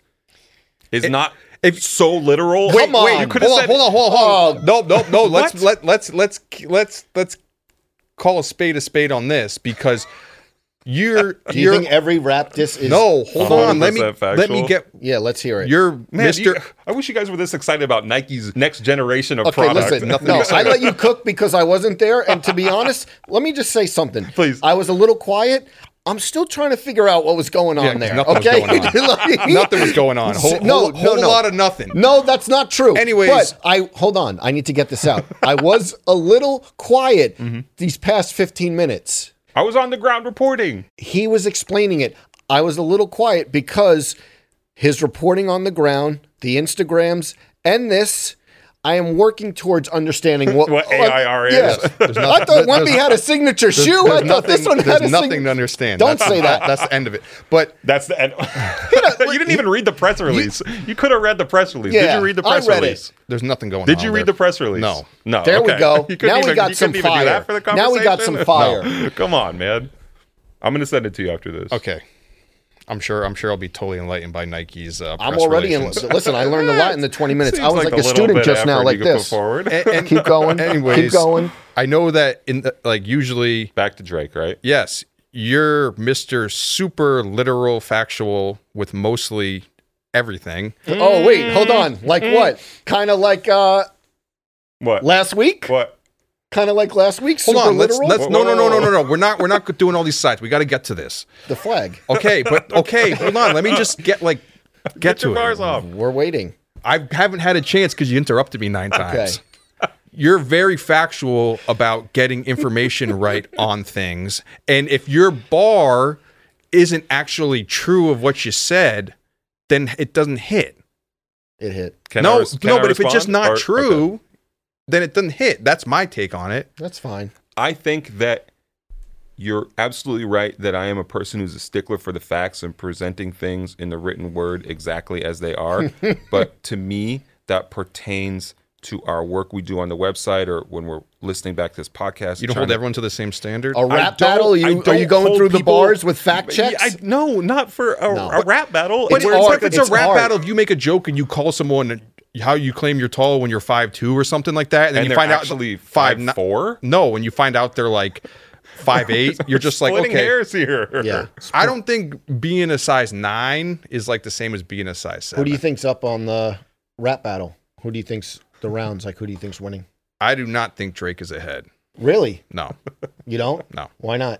is not if- so literal. Wait, Come Wait, on. you could have Hold said. on, Hold on, hold on, hold on. No, no, no. Let's What? let let's let's let's let's call a spade a spade on this because you're Do you you're think every rap diss is? no. Hold on. Let me one hundred percent let me factual? get. Yeah, let's hear it. You're Man, Mister you- I wish you guys were this excited about Nike's next generation of Okay, product. listen. Nothing No, to say. I let you cook because I wasn't there. And to be honest, let me just say something. Please. I was a little quiet. I'm still trying to figure out what was going on Yeah, 'cause there. nothing was okay, going on. Like- Nothing was going on. Whole, No, whole, no, whole no. lot of nothing. No, that's not true. Anyways. but I hold on. I need to get this out. I was a little quiet Mm-hmm. these past fifteen minutes. I was on the ground reporting. He was explaining it. I was a little quiet because his reporting on the ground, the Instagrams, and this, I am working towards understanding what, What A I R is. Yeah. I thought Wemby had a signature shoe. I There's thought this one there's had a nothing signature. to understand. Don't That's- say that. That's the end of it. But That's the end. you didn't even read the press release. You, could have read the press release. Did Yeah, you read the I press read it. release? there's nothing going on. Did you read there. the press release? No. No. There we okay. go. You couldn't Now we even- got you some couldn't even do fire. that for the Now we got conversation? some fire. No. Come on, man. I'm gonna send it to you after this. Okay. I'm sure. I'm sure I'll be totally enlightened by Nike's. Uh, I'm press already in. relations. Listen, I learned a lot in the twenty minutes. I Seems was like, the a little student bit just of now, effort like you could put this. forward. And- and- Keep going. Anyways, Keep going. I know that in the, like usually, Back to Drake, right? yes, you're Mister Super Literal Factual with mostly everything. Oh wait, hold on. Like what? Kind of like uh What? last week. What? Kind of like last week. Hold Super on, let's literal. let's Whoa, no no no whoa, no whoa. no no. We're not we're not doing all these sides. We got to get to this. The flag. Okay, but okay, hold on. Let me just get like get, Get to your bars it. off. We're waiting. I haven't had a chance because you interrupted me nine times. You're very factual about getting information right on things. And if your bar isn't actually true of what you said, then it doesn't hit. It hit. Can I no, res- can no, I but if it's just respond? not Or- true, okay. then it doesn't hit. That's my take on it. That's fine. I think that you're absolutely right that I am a person who's a stickler for the facts and presenting things in the written word exactly as they are. But to me, that pertains to our work we do on the website or when we're listening back to this podcast. You don't trying hold to- everyone to the same standard. A rap don't- battle? I You, are don't you going hold through the people- bars with fact checks? I, no, not for a, No. a rap battle. It's But Where art. what if it's, It's a rap art. battle? If you make a joke and you call someone how you claim you're tall when you're five two or something like that, and then and you they're find out actually five five ni- four. No, when you find out they're like five eight, you're just like, Splitting okay. hairs here. Yeah. I don't think being a size nine is like the same as being a size seven. Who do you think's up on the rap battle? Who do you think's the rounds? Like, who do you think's winning? I do not think Drake is ahead. Really? No, You don't? no. Why not?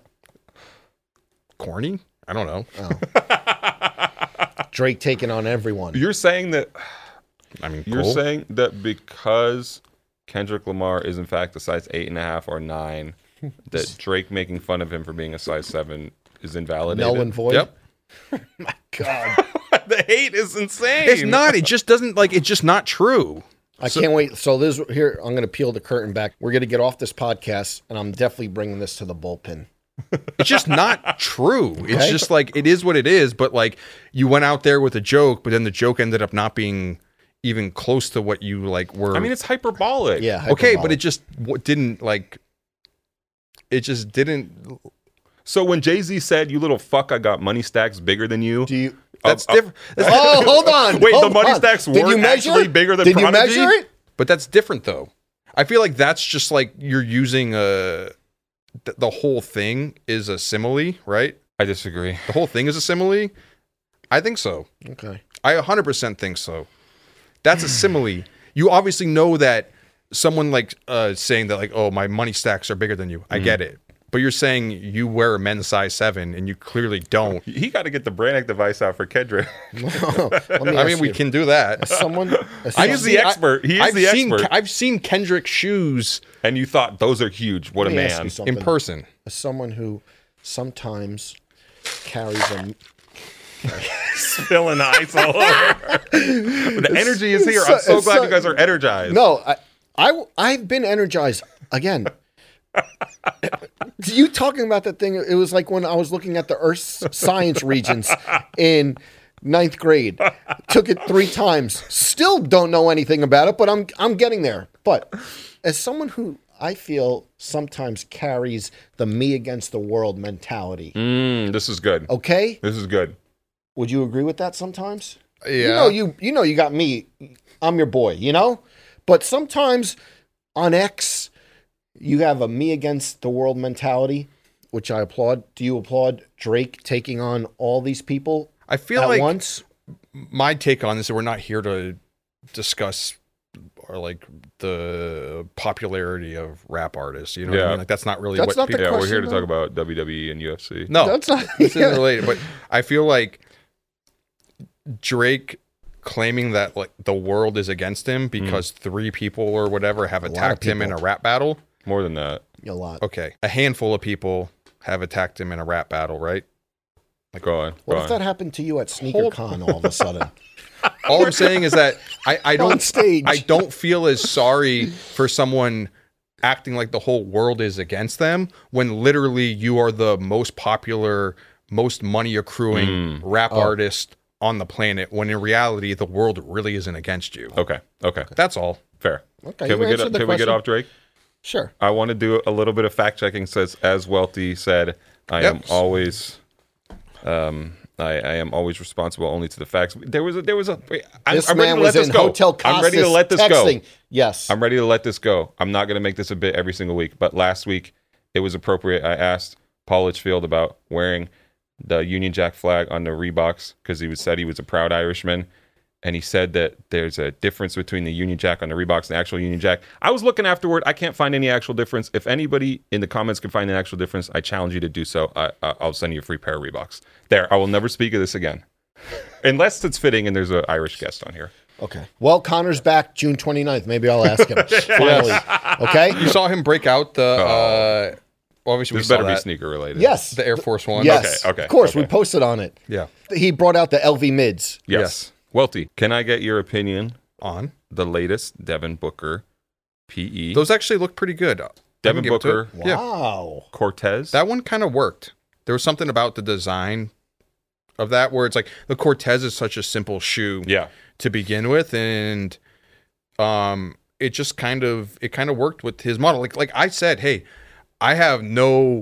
Corny? I don't know. Oh. Drake taking on everyone. You're saying that I mean, You're cool. saying that because Kendrick Lamar is in fact a size eight and a half or nine, that Drake making fun of him for being a size seven is invalidated. Null and void. Yep. God, The hate is insane. It's not. It just doesn't like. It's just not true. I can't wait. So this here, I'm going to peel the curtain back. We're going to get off this podcast, and I'm definitely bringing this to the bullpen. It's just not true. It's Okay. just like it is what it is. But like you went out there with a joke, but then the joke ended up not being even close to what you like were. I mean, it's hyperbolic. Yeah. okay, but hyperbolic. it just w- didn't like. It just didn't. So when Jay-Z said, "You little fuck, I got money stacks bigger than you," Do you? That's uh, different. That's Oh, hold on. Wait, the hold money on. stacks Did you weren't measure actually it? bigger than Did Prodigy? you measure it? But that's different though. I feel like that's just like you're using a. th- The whole thing is a simile, right? I disagree. The whole thing is a simile. I think so. Okay. I one hundred percent think so. That's a simile. You obviously know that someone like uh, saying that like, oh, my money stacks are bigger than you. I get it. But you're saying you wear a men's size seven, and you clearly don't. He got to get the Brannick device out for Kendrick. Let me I ask mean, we you, can do that. someone. I He's the expert. He is I've the seen, expert. I've seen Kendrick shoes And you thought those are huge. What a Let me ask man. you something. in person. As someone who sometimes carries a Spilling ice all over. The energy is here. I'm It's so so- glad it's you guys so- are energized. no, I, I I've been energized again. You talking about that thing? It was like when I was looking at the Earth's science regions in ninth grade. Took it three times. Still don't know anything about it, but I'm I'm getting there. But as someone who I feel sometimes carries the me against the world mentality. Mm, this is good. Okay? This is good. Would you agree with that sometimes? Yeah. You know you you know you got me. I'm your boy, you know? But sometimes on X you have a me against the world mentality, which I applaud. Do you applaud Drake taking on all these people I feel at like once? my take on this, and we're not here to discuss or like the popularity of rap artists. You know what I Yeah. mean? Like that's not really That's what not the people. Yeah, we're question, here to though. talk about W W E and U F C. No, That's not this yeah. isn't related. But I feel like Drake claiming that like the world is against him because three people or whatever have lot of attacked him in a people. rap battle. More than that. a lot. Okay, a handful of people have attacked him in a rap battle, right? Go on. Go What on. if that happened to you at SneakerCon all of a sudden? All I'm saying is that I, I don't On stage. I don't feel as sorry for someone acting like the whole world is against them when literally you are the most popular, most money accruing Mm. rap Oh. artist on the planet when in reality the world really isn't against you. Okay. Okay. That's all. Fair. Okay, Can you we get answered the can we get question. off Drake? Sure. I want to do a little bit of fact checking. Says as Welty said, I Yep. am always, um, I, I am always responsible only to the facts. There was a, there was a. I'm, This I'm ready man to let was this in go. Hotel I'm ready to Costas let this texting. go. Yes. I'm ready to let this go. I'm not going to make this a bit every single week, but last week it was appropriate. I asked Paul Litchfield about wearing the Union Jack flag on the Reeboks because he was said he was a proud Irishman. And he said that there's a difference between the Union Jack on the Reeboks and the actual Union Jack. I was looking afterward. I can't find any actual difference. If anybody in the comments can find an actual difference, I challenge you to do so. I, I, I'll send you a free pair of Reeboks. There, I will never speak of this again. Unless it's fitting and there's an Irish guest on here. Okay. Well, Connor's back June twenty-ninth. Maybe I'll ask him. Finally. Okay? You saw him break out the uh obviously we This saw better be that, sneaker related. Yes. the Air Force One. Yes. Okay, okay, Of course, we okay. posted on it. Yeah. He brought out the L V mids. Yes. Yes. Welty, can I get your opinion? On. The latest Devin Booker P E. Those actually look pretty good. I Devin can give it to Booker. it. Yeah. Wow. Cortez. That one kind of worked. There was something about the design of that where it's like the Cortez is such a simple shoe yeah. to begin with, and um, it just kind of it kind of worked with his model. Like like I said, hey, I have no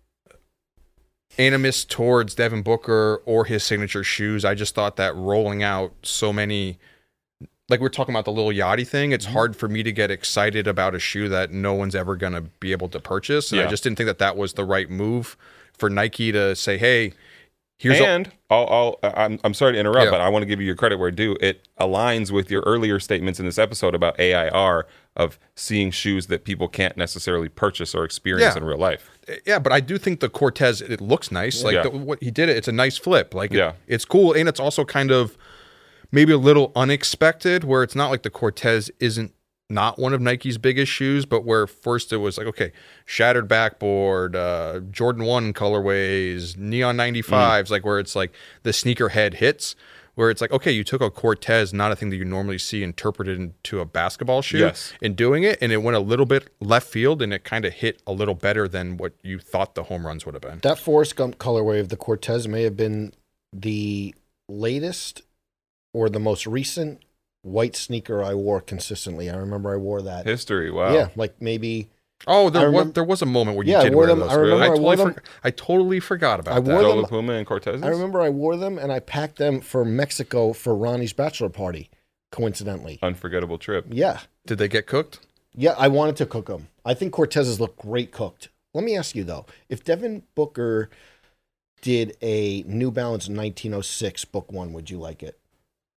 animus towards Devin Booker or his signature shoes. I just thought that rolling out so many, like we're talking about the Lil Yachty thing, it's hard for me to get excited about a shoe that no one's ever going to be able to purchase. And Yeah. I just didn't think that that was the right move for Nike to say, hey, here's a- and I'll, I'll, I'm, I'm sorry to interrupt, Yeah. but I want to give you your credit where due. It aligns with your earlier statements in this episode about A I R of seeing shoes that people can't necessarily purchase or experience Yeah. in real life. yeah, but I do think the Cortez, it looks nice. Like Yeah. the, what he did it, it's a nice flip. Like it- Yeah. it's cool. And it's also kind of maybe a little unexpected where it's not like the Cortez isn't not one of Nike's biggest shoes, but where first it was like, okay, shattered backboard, uh, Jordan one colorways, neon ninety-fives, Mm. like where it's like the sneakerhead hits, where it's like, okay, you took a Cortez, not a thing that you normally see interpreted into a basketball shoe, Yes. and doing it, and it went a little bit left field, and it kind of hit a little better than what you thought the home runs would have been. That Forrest Gump colorway of the Cortez may have been the latest or the most recent white sneaker I wore consistently. I remember I wore that. History, wow. Yeah, like maybe Oh, I there was remember- there was a moment where you Yeah, I did wore wear them- those. I remember I totally wore them- for- I totally forgot about I that. wore them- Dolo Puma and Cortezes? I remember I wore them and I packed them for Mexico for Ronnie's bachelor party, coincidentally. Unforgettable trip. Yeah. Did they get cooked? Yeah, I wanted to cook them. I think Cortezes look great cooked. Let me ask you, though. If Devin Booker did a New Balance nineteen oh six book one, would you like it?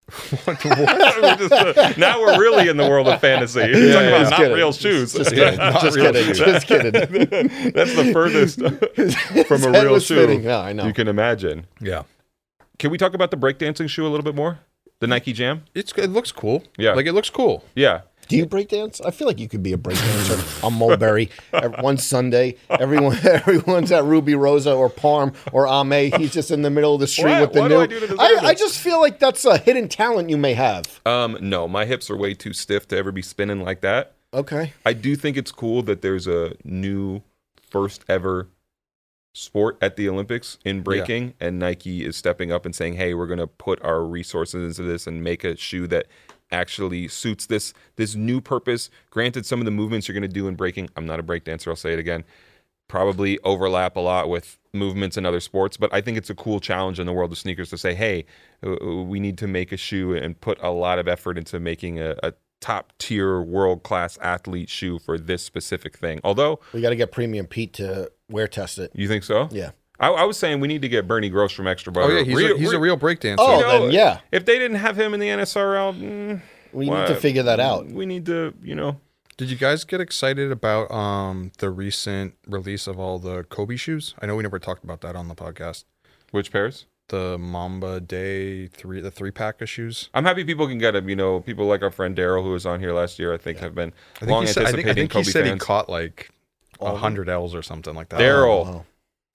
What? We're just, uh, now we're really in the world of fantasy. You're Yeah, talking yeah, about just not kidding. real shoes. Just Yeah, kidding. not just real kidding. shoes. Just kidding. That's the furthest from His a head real was shoe spinning. Yeah, I know. you can imagine. Yeah. Can we talk about the breakdancing shoe a little bit more? The Nike Jam? It's it looks cool. Yeah. Like it looks cool. Yeah. Do you breakdance? I feel like you could be a breakdancer on Mulberry. Every- One Sunday, everyone everyone's at Ruby Rosa or Parm or Ame. He's just in the middle of the street What? with the What do new. I do to deserve I, I this? just feel like that's a hidden talent you may have. Um, no, my hips are way too stiff to ever be spinning like that. Okay. I do think it's cool that there's a new first ever sport at the Olympics in breaking, and Nike is stepping up and saying, hey, we're going to put our resources into this and make a shoe that actually suits this this new purpose. Granted, some of the movements you're going to do in breaking, I'm not a break dancer, I'll say it again, probably overlap a lot with movements in other sports, but I think it's a cool challenge in the world of sneakers to say, hey, uh, we need to make a shoe and put a lot of effort into making a, a top tier world class athlete shoe for this specific thing. Although, We got to get Premium Pete to wear test it. you think so? Yeah. I, I was saying we need to get Bernie Gross from Extra Oh Butter. yeah, he's Real- a, he's a real breakdancer. Oh, you know, then yeah. If they didn't have him in the N S R L, mm, We why- need to figure that out. We need to, you know. Did you guys get excited about um the recent release of all the Kobe shoes? I know we never talked about that on the podcast. Which pairs? The Mamba Day three, the three pack of shoes. I'm happy people can get them. You know, people like our friend Daryl, who was on here last year, I think have been I think long he said, I anticipating think, I think Kobe he said fans. he caught like All a of them? hundred L's or something like that. Daryl. Oh,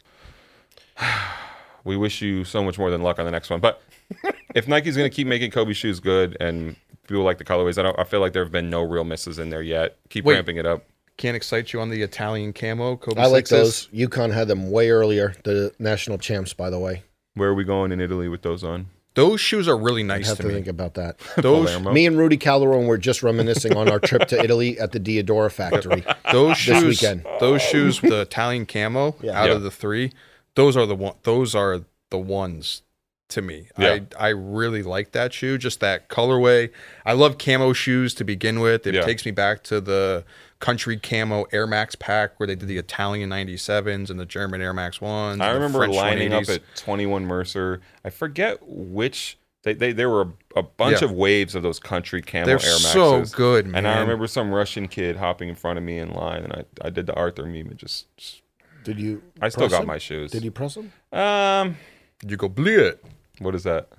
We wish you so much more than luck on the next one. But if Nike's going to keep making Kobe shoes good and people like the colorways, I don't. I feel like there have been no real misses in there yet. Keep Wait. ramping it up. Can't excite you on the Italian camo Kobe I like sixes? those. UConn had them way earlier. The national champs, by the way. Where are we going in Italy with those on? Those shoes are really I nice have to to me. think about that. Those Palermo. Me and Rudy Calderon were just reminiscing on our trip to Italy at the Diodora factory. those shoes, weekend. those shoes, the Italian camo Yeah. out Yeah. of the three, those are the one. Those are the ones to me. Yeah. I I really like that shoe. Just that colorway. I love camo shoes to begin with. It Yeah. takes me back to the country camo Air Max pack where they did the Italian ninety-sevens and the German Air Max ones. I and the remember French lining up one eighties. at twenty-one Mercer. I forget which. They, they there were a, a bunch Yeah. of waves of those country camo They're Air Maxes. so good, man. And I remember some Russian kid hopping in front of me in line, and I, I did the Arthur meme. And just, just Did you? I still press got them? my shoes. Did you press them? Um, you go bleed. what is that?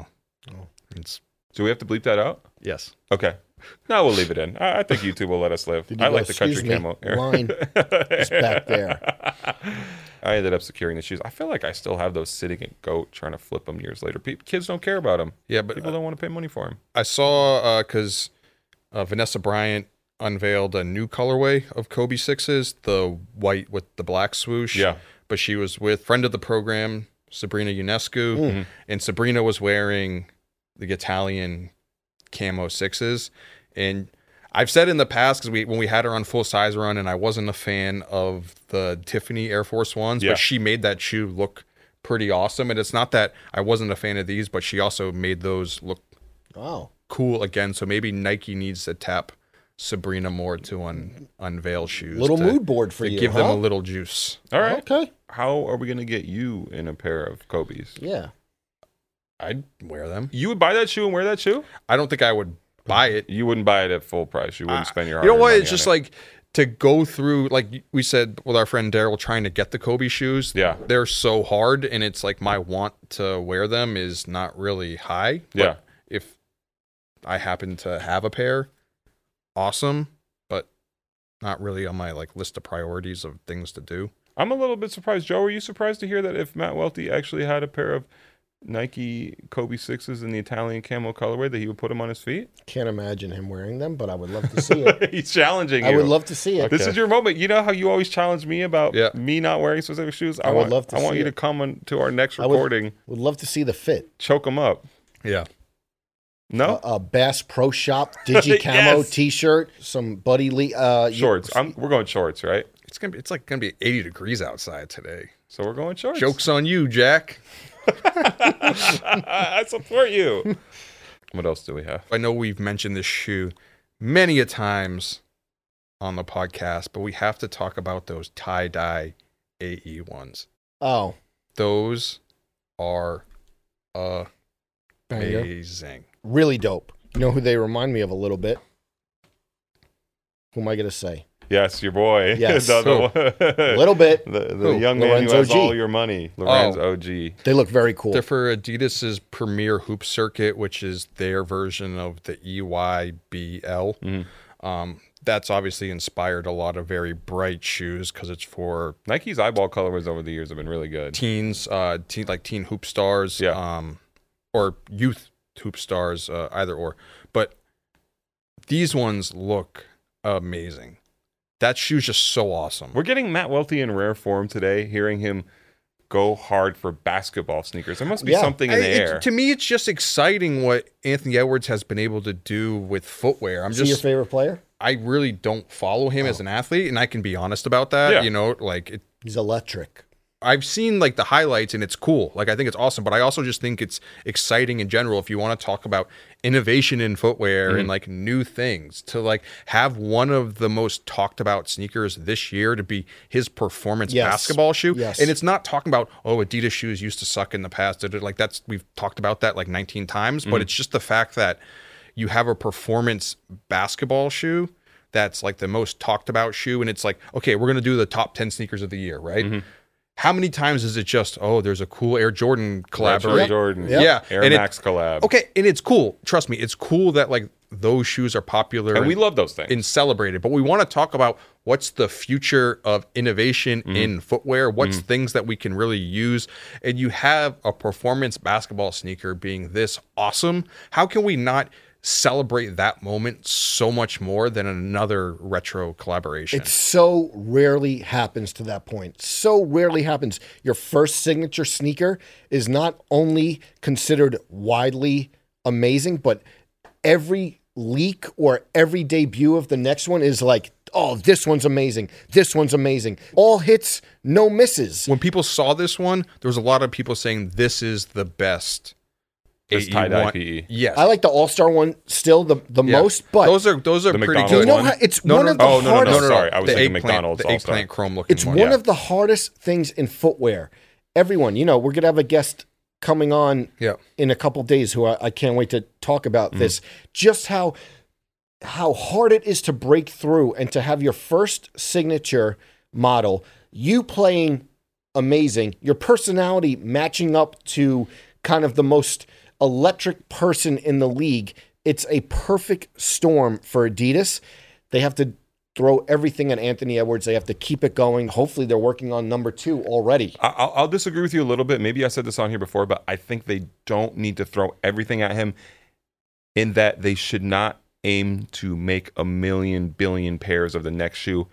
It's Do we have to bleep that out? yes. Okay. No, we'll leave it in. I, I think YouTube will let us live. Did you I go, like the country "Excuse me, camo. Air." line is back there. I ended up securing the shoes. I feel like I still have those sitting at GOAT, trying to flip them years later. Pe- kids don't care about them. Yeah, but People don't want to pay money for them. I saw because uh, Vanessa Bryant unveiled a new colorway of Kobe sixes, the white with the black swoosh. Yeah. But she was with friend of the program, Sabrina Ionescu, Mm-hmm. and Sabrina was wearing the Italian camo sixes. And I've said in the past, because we when we had her on full size run, and I wasn't a fan of the Tiffany Air Force Ones, Yeah. but she made that shoe look pretty awesome. And it's not that I wasn't a fan of these, but she also made those look Wow. cool again. So maybe Nike needs to tap Sabrina more to un- unveil shoes. Little to, mood board for to you. give huh? them a little juice. All right. Okay. How are we going to get you in a pair of Kobe's? Yeah. I'd wear them. You would buy that shoe and wear that shoe? I don't think I would buy it. You wouldn't buy it at full price. You wouldn't spend your You know hard-earned what? money It's on just it. like to go through, like we said with our friend Daryl, trying to get the Kobe shoes. Yeah. They're so hard, and it's like my want to wear them is not really high. But Yeah. if I happen to have a pair, awesome, but not really on my like list of priorities of things to do. I'm a little bit surprised. Joe, were you surprised to hear that if Matt Welty actually had a pair of Nike Kobe sixes in the Italian camo colorway, that he would put them on his feet? Can't imagine him wearing them, but I would love to see it. He's challenging you. I would love to see it. This is your moment. You know how you always challenge me about Yeah. me not wearing specific shoes? I, I would want, love to I want see you to it. come on to our next I would- recording, Would love to see the fit. choke them up. Yeah. No? A, a Bass Pro Shop Digi Camo Yes. T-shirt, some Buddy Lee uh, you- Shorts. I'm, we're going shorts, right? It's gonna be. It's like gonna be eighty degrees outside today. So we're going shorts. Joke's on you, Jack. I support you. What else do we have? I know we've mentioned this shoe many a times on the podcast, but we have to talk about those tie-dye A E ones. Oh, Those are banger. amazing. really dope. You know who they remind me of a little bit? Who am I going to say? Yes, your boy. Yes. the, the, A little bit. the, the Who? young man Lorenz who has O G. all your money. Lorenz Oh. O G. They look very cool. They're for Adidas's Premier Hoop Circuit, which is their version of the E Y B L. Mm-hmm. Um, that's obviously inspired a lot of very bright shoes because it's for Nike's eyeball colorways over the years have been really good. teens, uh, teen, like teen hoop stars, Yeah. um, or youth hoop stars, uh, either or. But these ones look amazing. That shoe's just so awesome. We're getting Matt Welty in rare form today, hearing him go hard for basketball sneakers. There must be Yeah. something in I- the it- air. to me, it's just exciting what Anthony Edwards has been able to do with footwear. I'm Is he your just, favorite player? I really don't follow him as an athlete, and I can be honest about that. Yeah. You know, like it, He's electric. I've seen like the highlights, and it's cool. Like I think it's awesome, but I also just think it's exciting in general. If you want to talk about innovation in footwear Mm-hmm. and like new things, to like have one of the most talked about sneakers this year to be his performance Yes. basketball shoe, Yes. and it's not talking about oh Adidas shoes used to suck in the past. Like that's we've talked about that like nineteen times, Mm-hmm. but it's just the fact that you have a performance basketball shoe that's like the most talked about shoe, and it's like okay, we're gonna do the top ten sneakers of the year, right? Mm-hmm. How many times is it just, oh, there's a cool Air Jordan Retro collaboration? Jordan. Yep. Yeah. Air and it- Max collab. Okay, and it's cool. Trust me, it's cool that like those shoes are popular And we love those things. and celebrated. But we want to talk about what's the future of innovation Mm-hmm. in footwear, what's things that we can really use. And you have a performance basketball sneaker being this awesome. How can we not celebrate that moment so much more than another retro collaboration? It so rarely happens to that point. So rarely happens. Your first signature sneaker is not only considered widely amazing, but every leak or every debut of the next one is like, oh, this one's amazing. This one's amazing. All hits, no misses. When people saw this one, there was a lot of people saying this is the best. This A E tie-dye one. P E. Yes. I like the All-Star one still the, the Yeah. most, but those are those are The pretty McDonald's good. you know one? how it's No, one no, of the oh, no, no, no, hardest. sorry. I was the thinking eggplant, McDonald's the All-Star. eggplant chrome looking It's one. one Yeah. of the hardest things in footwear. Everyone, you know, we're gonna have a guest coming on Yeah. in a couple days who I, I can't wait to talk about Mm. this. Just how how hard it is to break through and to have your first signature model, you playing amazing, your personality matching up to kind of the most electric person in the league. It's a perfect storm for Adidas. They have to throw everything at Anthony Edwards. They have to keep it going. Hopefully they're working on number two already. I- I'll, I'll disagree with you a little bit. Maybe I said this on here before, but I think they don't need to throw everything at him, in that they should not aim to make a million billion pairs of the next shoe.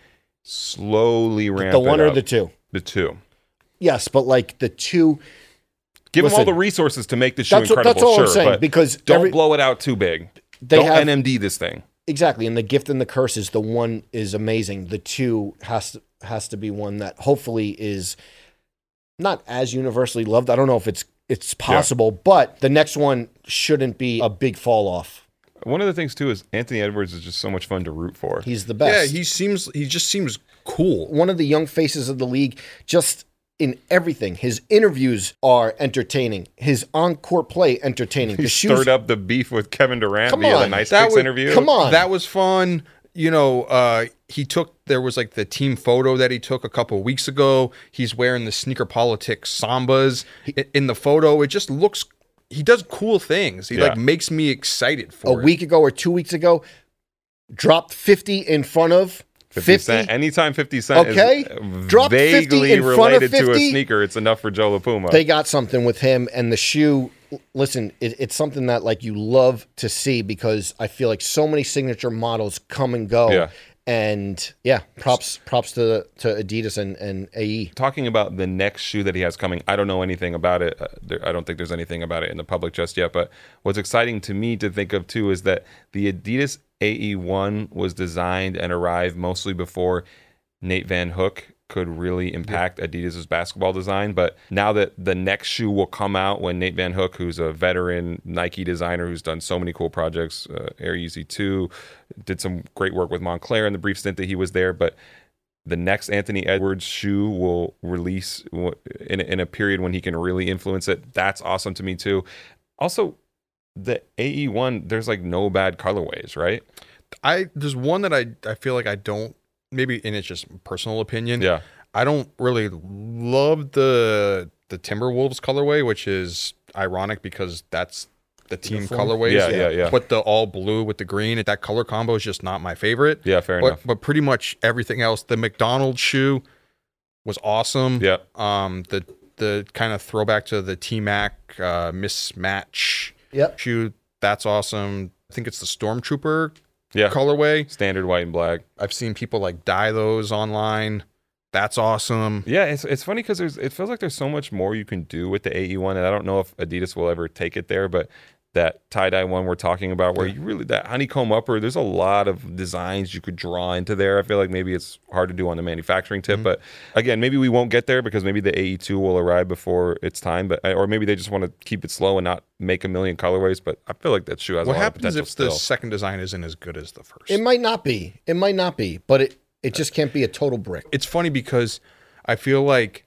Slowly ramp The one it or up. the two. The two. Yes, but like the two, Give them all Listen, the resources to make the shoe that's what, incredible. that's all sure, I'm saying, but because don't every, blow it out too big. they don't have N M D this thing. exactly, and the gift and the curse is the one is amazing. The two has to has to be one that hopefully is not as universally loved. I don't know if it's it's possible, but the next one shouldn't be a big fall off. One of the things too is Anthony Edwards is just so much fun to root for. He's the Yeah, best. he seems he just seems cool. one of the young faces of the league, just in everything. His interviews are entertaining. His on-court play entertaining. He The shoes, stirred up the beef with Kevin Durant Come via the on, Nice that Picks would- interview. come on. That was fun. You know, uh, he took there was like the team photo that he took a couple weeks ago. He's wearing the Sneaker Politics Sambas I- in the photo. It just looks. He does cool things. He Yeah. like makes me excited a for it. week ago or two weeks ago, dropped fifty in front of fifty, fifty. Cent. Anytime fifty Cent Okay. is uh, Drop fifty vaguely in front of related to a fifty. sneaker, it's enough for Joe LaPuma. They got something with him and the shoe. Listen, it, it's something that like you love to see because I feel like so many signature models come and go. Yeah. And yeah, props props to to Adidas and, and A E. Talking about the next shoe that he has coming, I don't know anything about it. Uh, there, I don't think there's anything about it in the public just yet. But what's exciting to me to think of too is that the Adidas A E one was designed and arrived mostly before Nate Van Hook could really impact Adidas's basketball design. But now that the next shoe will come out when Nate Van Hook, who's a veteran Nike designer who's done so many cool projects, uh, Air Yeezy two, did some great work with Montclair in the brief stint that he was there. But the next Anthony Edwards shoe will release in a, in a period when he can really influence it. That's awesome to me too. Also, the A E one, there's like no bad colorways, right? I there's one that I I feel like I don't maybe, and it's just personal opinion. Yeah. I don't really love the the Timberwolves colorway, which is ironic because that's the team Uniform? colorways. Yeah, yeah, yeah. But the all blue with the green, that color combo is just not my favorite. Yeah, fair but, enough. But pretty much everything else, the McDonald's shoe was awesome. Yeah. Um, the the kind of throwback to the T-Mac uh, mismatch Yep. shoe, that's awesome. I think it's the Stormtrooper Yeah. colorway. Standard white and black. I've seen people like dye those online. That's awesome. Yeah, it's it's funny because there's it feels like there's so much more you can do with the A E one, and I don't know if Adidas will ever take it there, but that tie-dye one we're talking about where you really, that honeycomb upper, there's a lot of designs you could draw into there. I feel like maybe it's hard to do on the manufacturing tip, mm-hmm. but again, maybe we won't get there because maybe the A E two will arrive before its time, but or maybe they just want to keep it slow and not make a million colorways, but I feel like that shoe has what a lot of happens potential if still. the second design isn't as good as the first? It might not be. It might not be, but it, it just can't be a total brick. It's funny because I feel like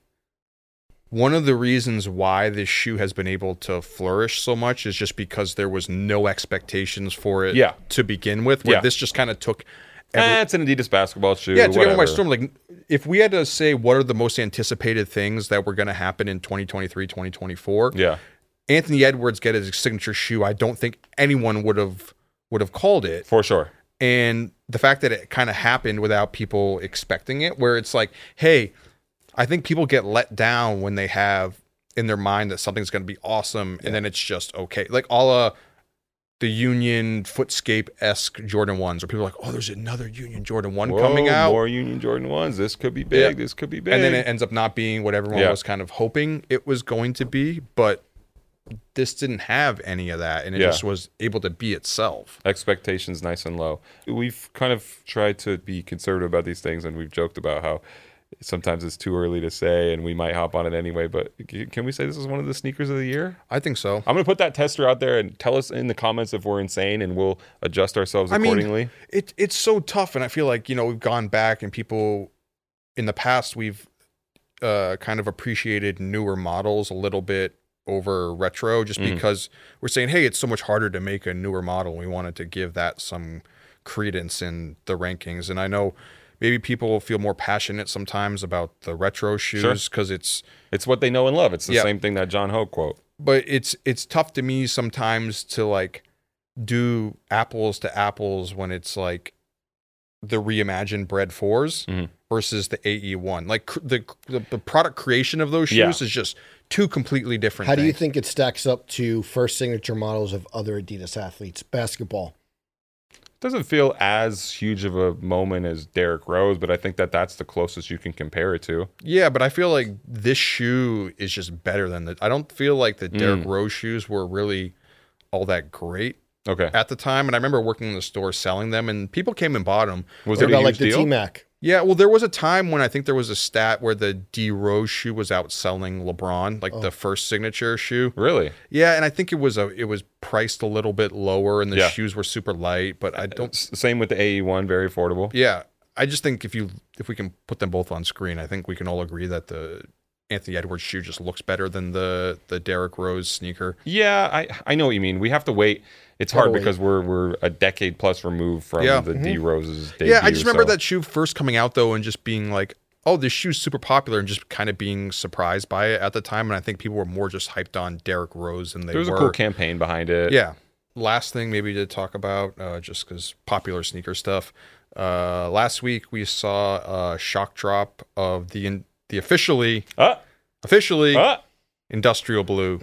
one of the reasons why this shoe has been able to flourish so much is just because there was no expectations for it Yeah. to begin with, where Yeah. this just kind of took every, eh, it's an Adidas basketball shoe. yeah, it took everyone by whatever. storm. Like, if we had to say what are the most anticipated things that were going to happen in twenty twenty-three, twenty twenty-four, Yeah. Anthony Edwards get his signature shoe, I don't think anyone would have would have called it. For sure. And the fact that it kind of happened without people expecting it, where it's like, hey, I think people get let down when they have in their mind that something's going to be awesome, and then it's just okay. Like all uh, the Union Footscape-esque Jordan ones, where people are like, oh, there's another Union Jordan one Whoa, coming out. More Union Jordan ones. This could be big. Yeah. This could be big. And then it ends up not being what everyone Yeah. was kind of hoping it was going to be, but this didn't have any of that, and it Yeah. just was able to be itself. Expectations nice and low. We've kind of tried to be conservative about these things, and we've joked about how sometimes it's too early to say, and we might hop on it anyway. But c- can we say this is one of the sneakers of the year? I think so. I'm going to put that tester out there and tell us in the comments if we're insane, and we'll adjust ourselves I mean, accordingly. It it's so tough, and I feel like, you know, we've gone back and people in the past we've uh, kind of appreciated newer models a little bit over retro, just Mm. because we're saying, hey, it's so much harder to make a newer model. We wanted to give that some credence in the rankings, and I know maybe people feel more passionate sometimes about the retro shoes because it's It's what they know and love. It's the Yeah. same thing that John Hogue quote. but it's it's tough to me sometimes to like do apples to apples when it's like the reimagined Bread fours Mhm. versus the A E one. Like cr- the, the the product creation of those shoes Yeah. is just two completely different How do you things. think it stacks up to first signature models of other Adidas athletes? Basketball. Doesn't feel as huge of a moment as Derrick Rose, but I think that that's the closest you can compare it to. Yeah, but I feel like this shoe is just better than the. I don't feel like the Derrick Mm. Rose shoes were really all that great Okay. at the time, and I remember working in the store selling them, and people came and bought them. Was What it a about huge like the deal? T-Mac? Yeah, well, there was a time when I think there was a stat where the D Rose shoe was outselling LeBron, like the first signature shoe. Really? Yeah, and I think it was a it was priced a little bit lower, and the Yeah. shoes were super light. But I don't. S- Same with the A E one, very affordable. Yeah, I just think if you if we can put them both on screen, I think we can all agree that the Anthony Edwards shoe just looks better than the the Derrick Rose sneaker. Yeah, I I know what you mean. We have to wait. It's Gotta hard wait. because we're we're a decade plus removed from Yeah. the D Rose's debut. Yeah, I just remember so- that shoe first coming out though, and just being like, "Oh, this shoe's super popular," and just kind of being surprised by it at the time. And I think people were more just hyped on Derrick Rose than they There was were. a cool campaign behind it. Yeah. Last thing maybe to talk about, uh, just because popular sneaker stuff. Uh, last week we saw a shock drop of the in, the officially Ah, officially ah. industrial blue,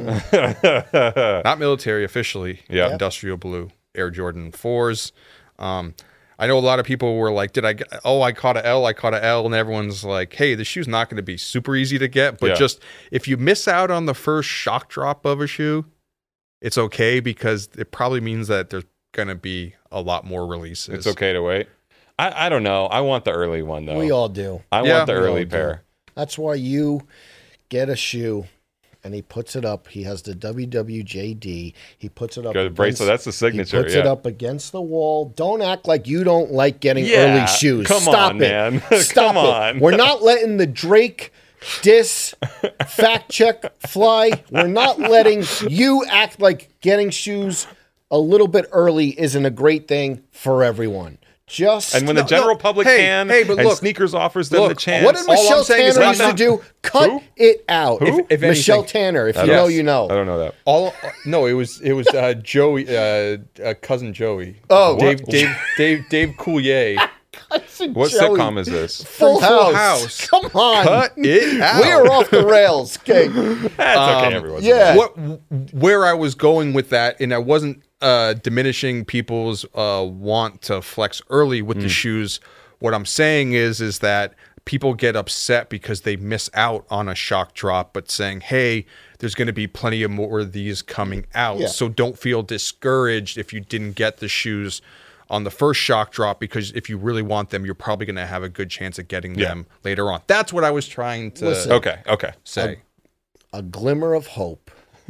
not military, officially Yeah. industrial blue Air Jordan fours. Um, I know a lot of people were like, "Did I? Get, oh, I caught a L. I caught a L," and everyone's like, "Hey, the shoe's not going to be super easy to get, but Yeah. just if you miss out on the first shock drop of a shoe, it's okay because it probably means that there's going to be a lot more releases." It's okay to wait. I, I don't know. I want the early one though. We all do. I Yeah. want the We all early do. pair. That's why you get a shoe and he puts it up. He has the W W J D. He puts it up. Go to bracelet. against- That's the signature. He puts yeah. it up against the wall. Don't act like you don't like getting Yeah, early shoes. come Stop on, it. man. Stop Come it. on. We're not letting the Drake dis, fact check, fly. We're not letting you act like getting shoes a little bit early isn't a great thing for everyone. Just And when the No, general no. public Hey, can, hey, but and look, sneakers offers them the look, chance. what did all I'm Michelle saying is Tanner not- used to not- do? Cut Who? it out. If- if Michelle anything- Tanner, if you Yes. know, you know. I don't know that. All no, it was it was uh, Joey, uh, uh, cousin Joey. Oh, Dave, what? Dave, Dave, Dave Coulier. What Joey. sitcom is this? Full, Full House. House. Come on. Cut it out. We are off the rails. Okay. That's Um, okay, everyone. yeah. What where I was going with that, and I wasn't uh, diminishing people's uh, want to flex early with the shoes. What I'm saying is, is that people get upset because they miss out on a shock drop, but saying, hey, there's going to be plenty of more of these coming out. Yeah. So don't feel discouraged if you didn't get the shoes on the first shock drop, because if you really want them, you're probably going to have a good chance of getting Yeah. them later on. That's what I was trying to Listen. Okay, okay. say. A glimmer of hope.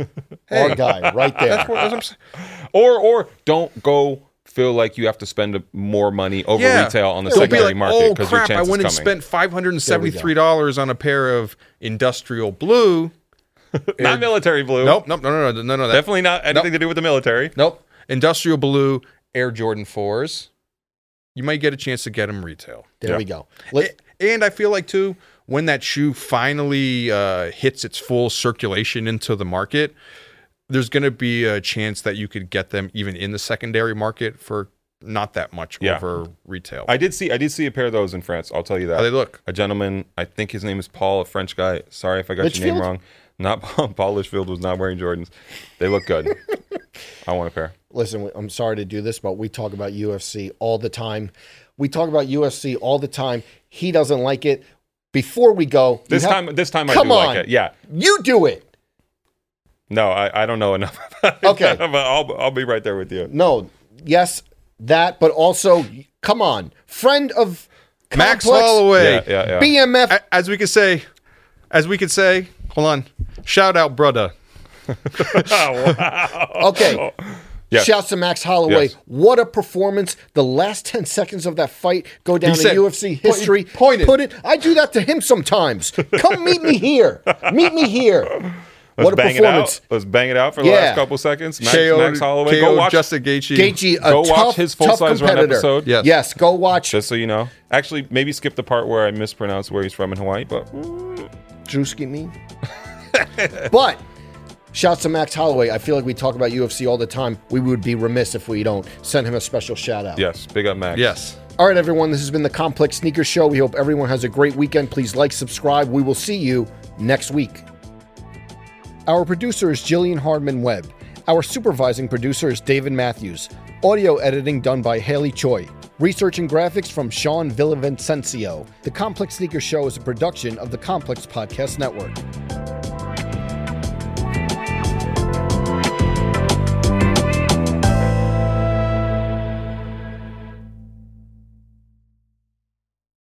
Our guy right there. That's what I'm saying. Or or don't go feel like you have to spend more money over Yeah. retail on the Don't be secondary like, market oh because your crap, chance I went and is coming. spent five hundred seventy-three dollars on a pair of industrial blue. Not military blue. Nope, nope, no, no, no, no, no. That, Definitely not anything Nope. to do with the military. Nope. Industrial blue Air Jordan fours. You might get a chance to get them retail. There Yeah. we go. Let, And I feel like, too, when that shoe finally uh, hits its full circulation into the market, there's going to be a chance that you could get them even in the secondary market for not that much Yeah. over retail. I did see I did see a pair of those in France. I'll tell you that. How they look. A gentleman, I think his name is Paul, a French guy. Sorry if I got your Litchfield? name wrong. Not Paul. Paul Litchfield was not wearing Jordans. They look good. I want a pair. listen, I'm sorry to do this, but we talk about U F C all the time. We talk about U F C all the time. He doesn't like it. Before we go, you This have- time, this time I Come do on. like it. Yeah. you do it. No, I, I don't know enough about it. Okay. but I'll I'll be right there with you. No, yes, that, but also, come on, friend of Max Complex, Holloway. Yeah, yeah, yeah. B M F. A- As we could say, as we could say, hold on. Shout out, brother. Okay. Yes. Shouts to Max Holloway. Yes. What a performance. The last ten seconds of that fight go down He in said- U F C history. he pointed. Put it. I do that to him sometimes. Come meet me here. Meet me here. Let's What a bang performance. it out. Let's bang it out for the Yeah. last couple seconds. Max, K O Max Holloway. K O Go watch. Justin Gaethje. Gaethje, a Go watch tough, his tough full-size run competitor. episode. Yes. Yes, go watch Just so you know. Actually, maybe skip the part where I mispronounced where he's from in Hawaii, but Drewski me. But shouts to Max Holloway. I feel like we talk about U F C all the time. We would be remiss if we don't send him a special shout out. yes, big up Max. Yes. All right, everyone. This has been the Complex Sneakers Show. We hope everyone has a great weekend. Please like, subscribe. We will see you next week. Our producer is Jillian Hardman Webb. Our supervising producer is David Matthews. Audio editing done by Haley Choi. Research and graphics from Sean Villavicencio. The Complex Sneakers Show is a production of the Complex Podcast Network.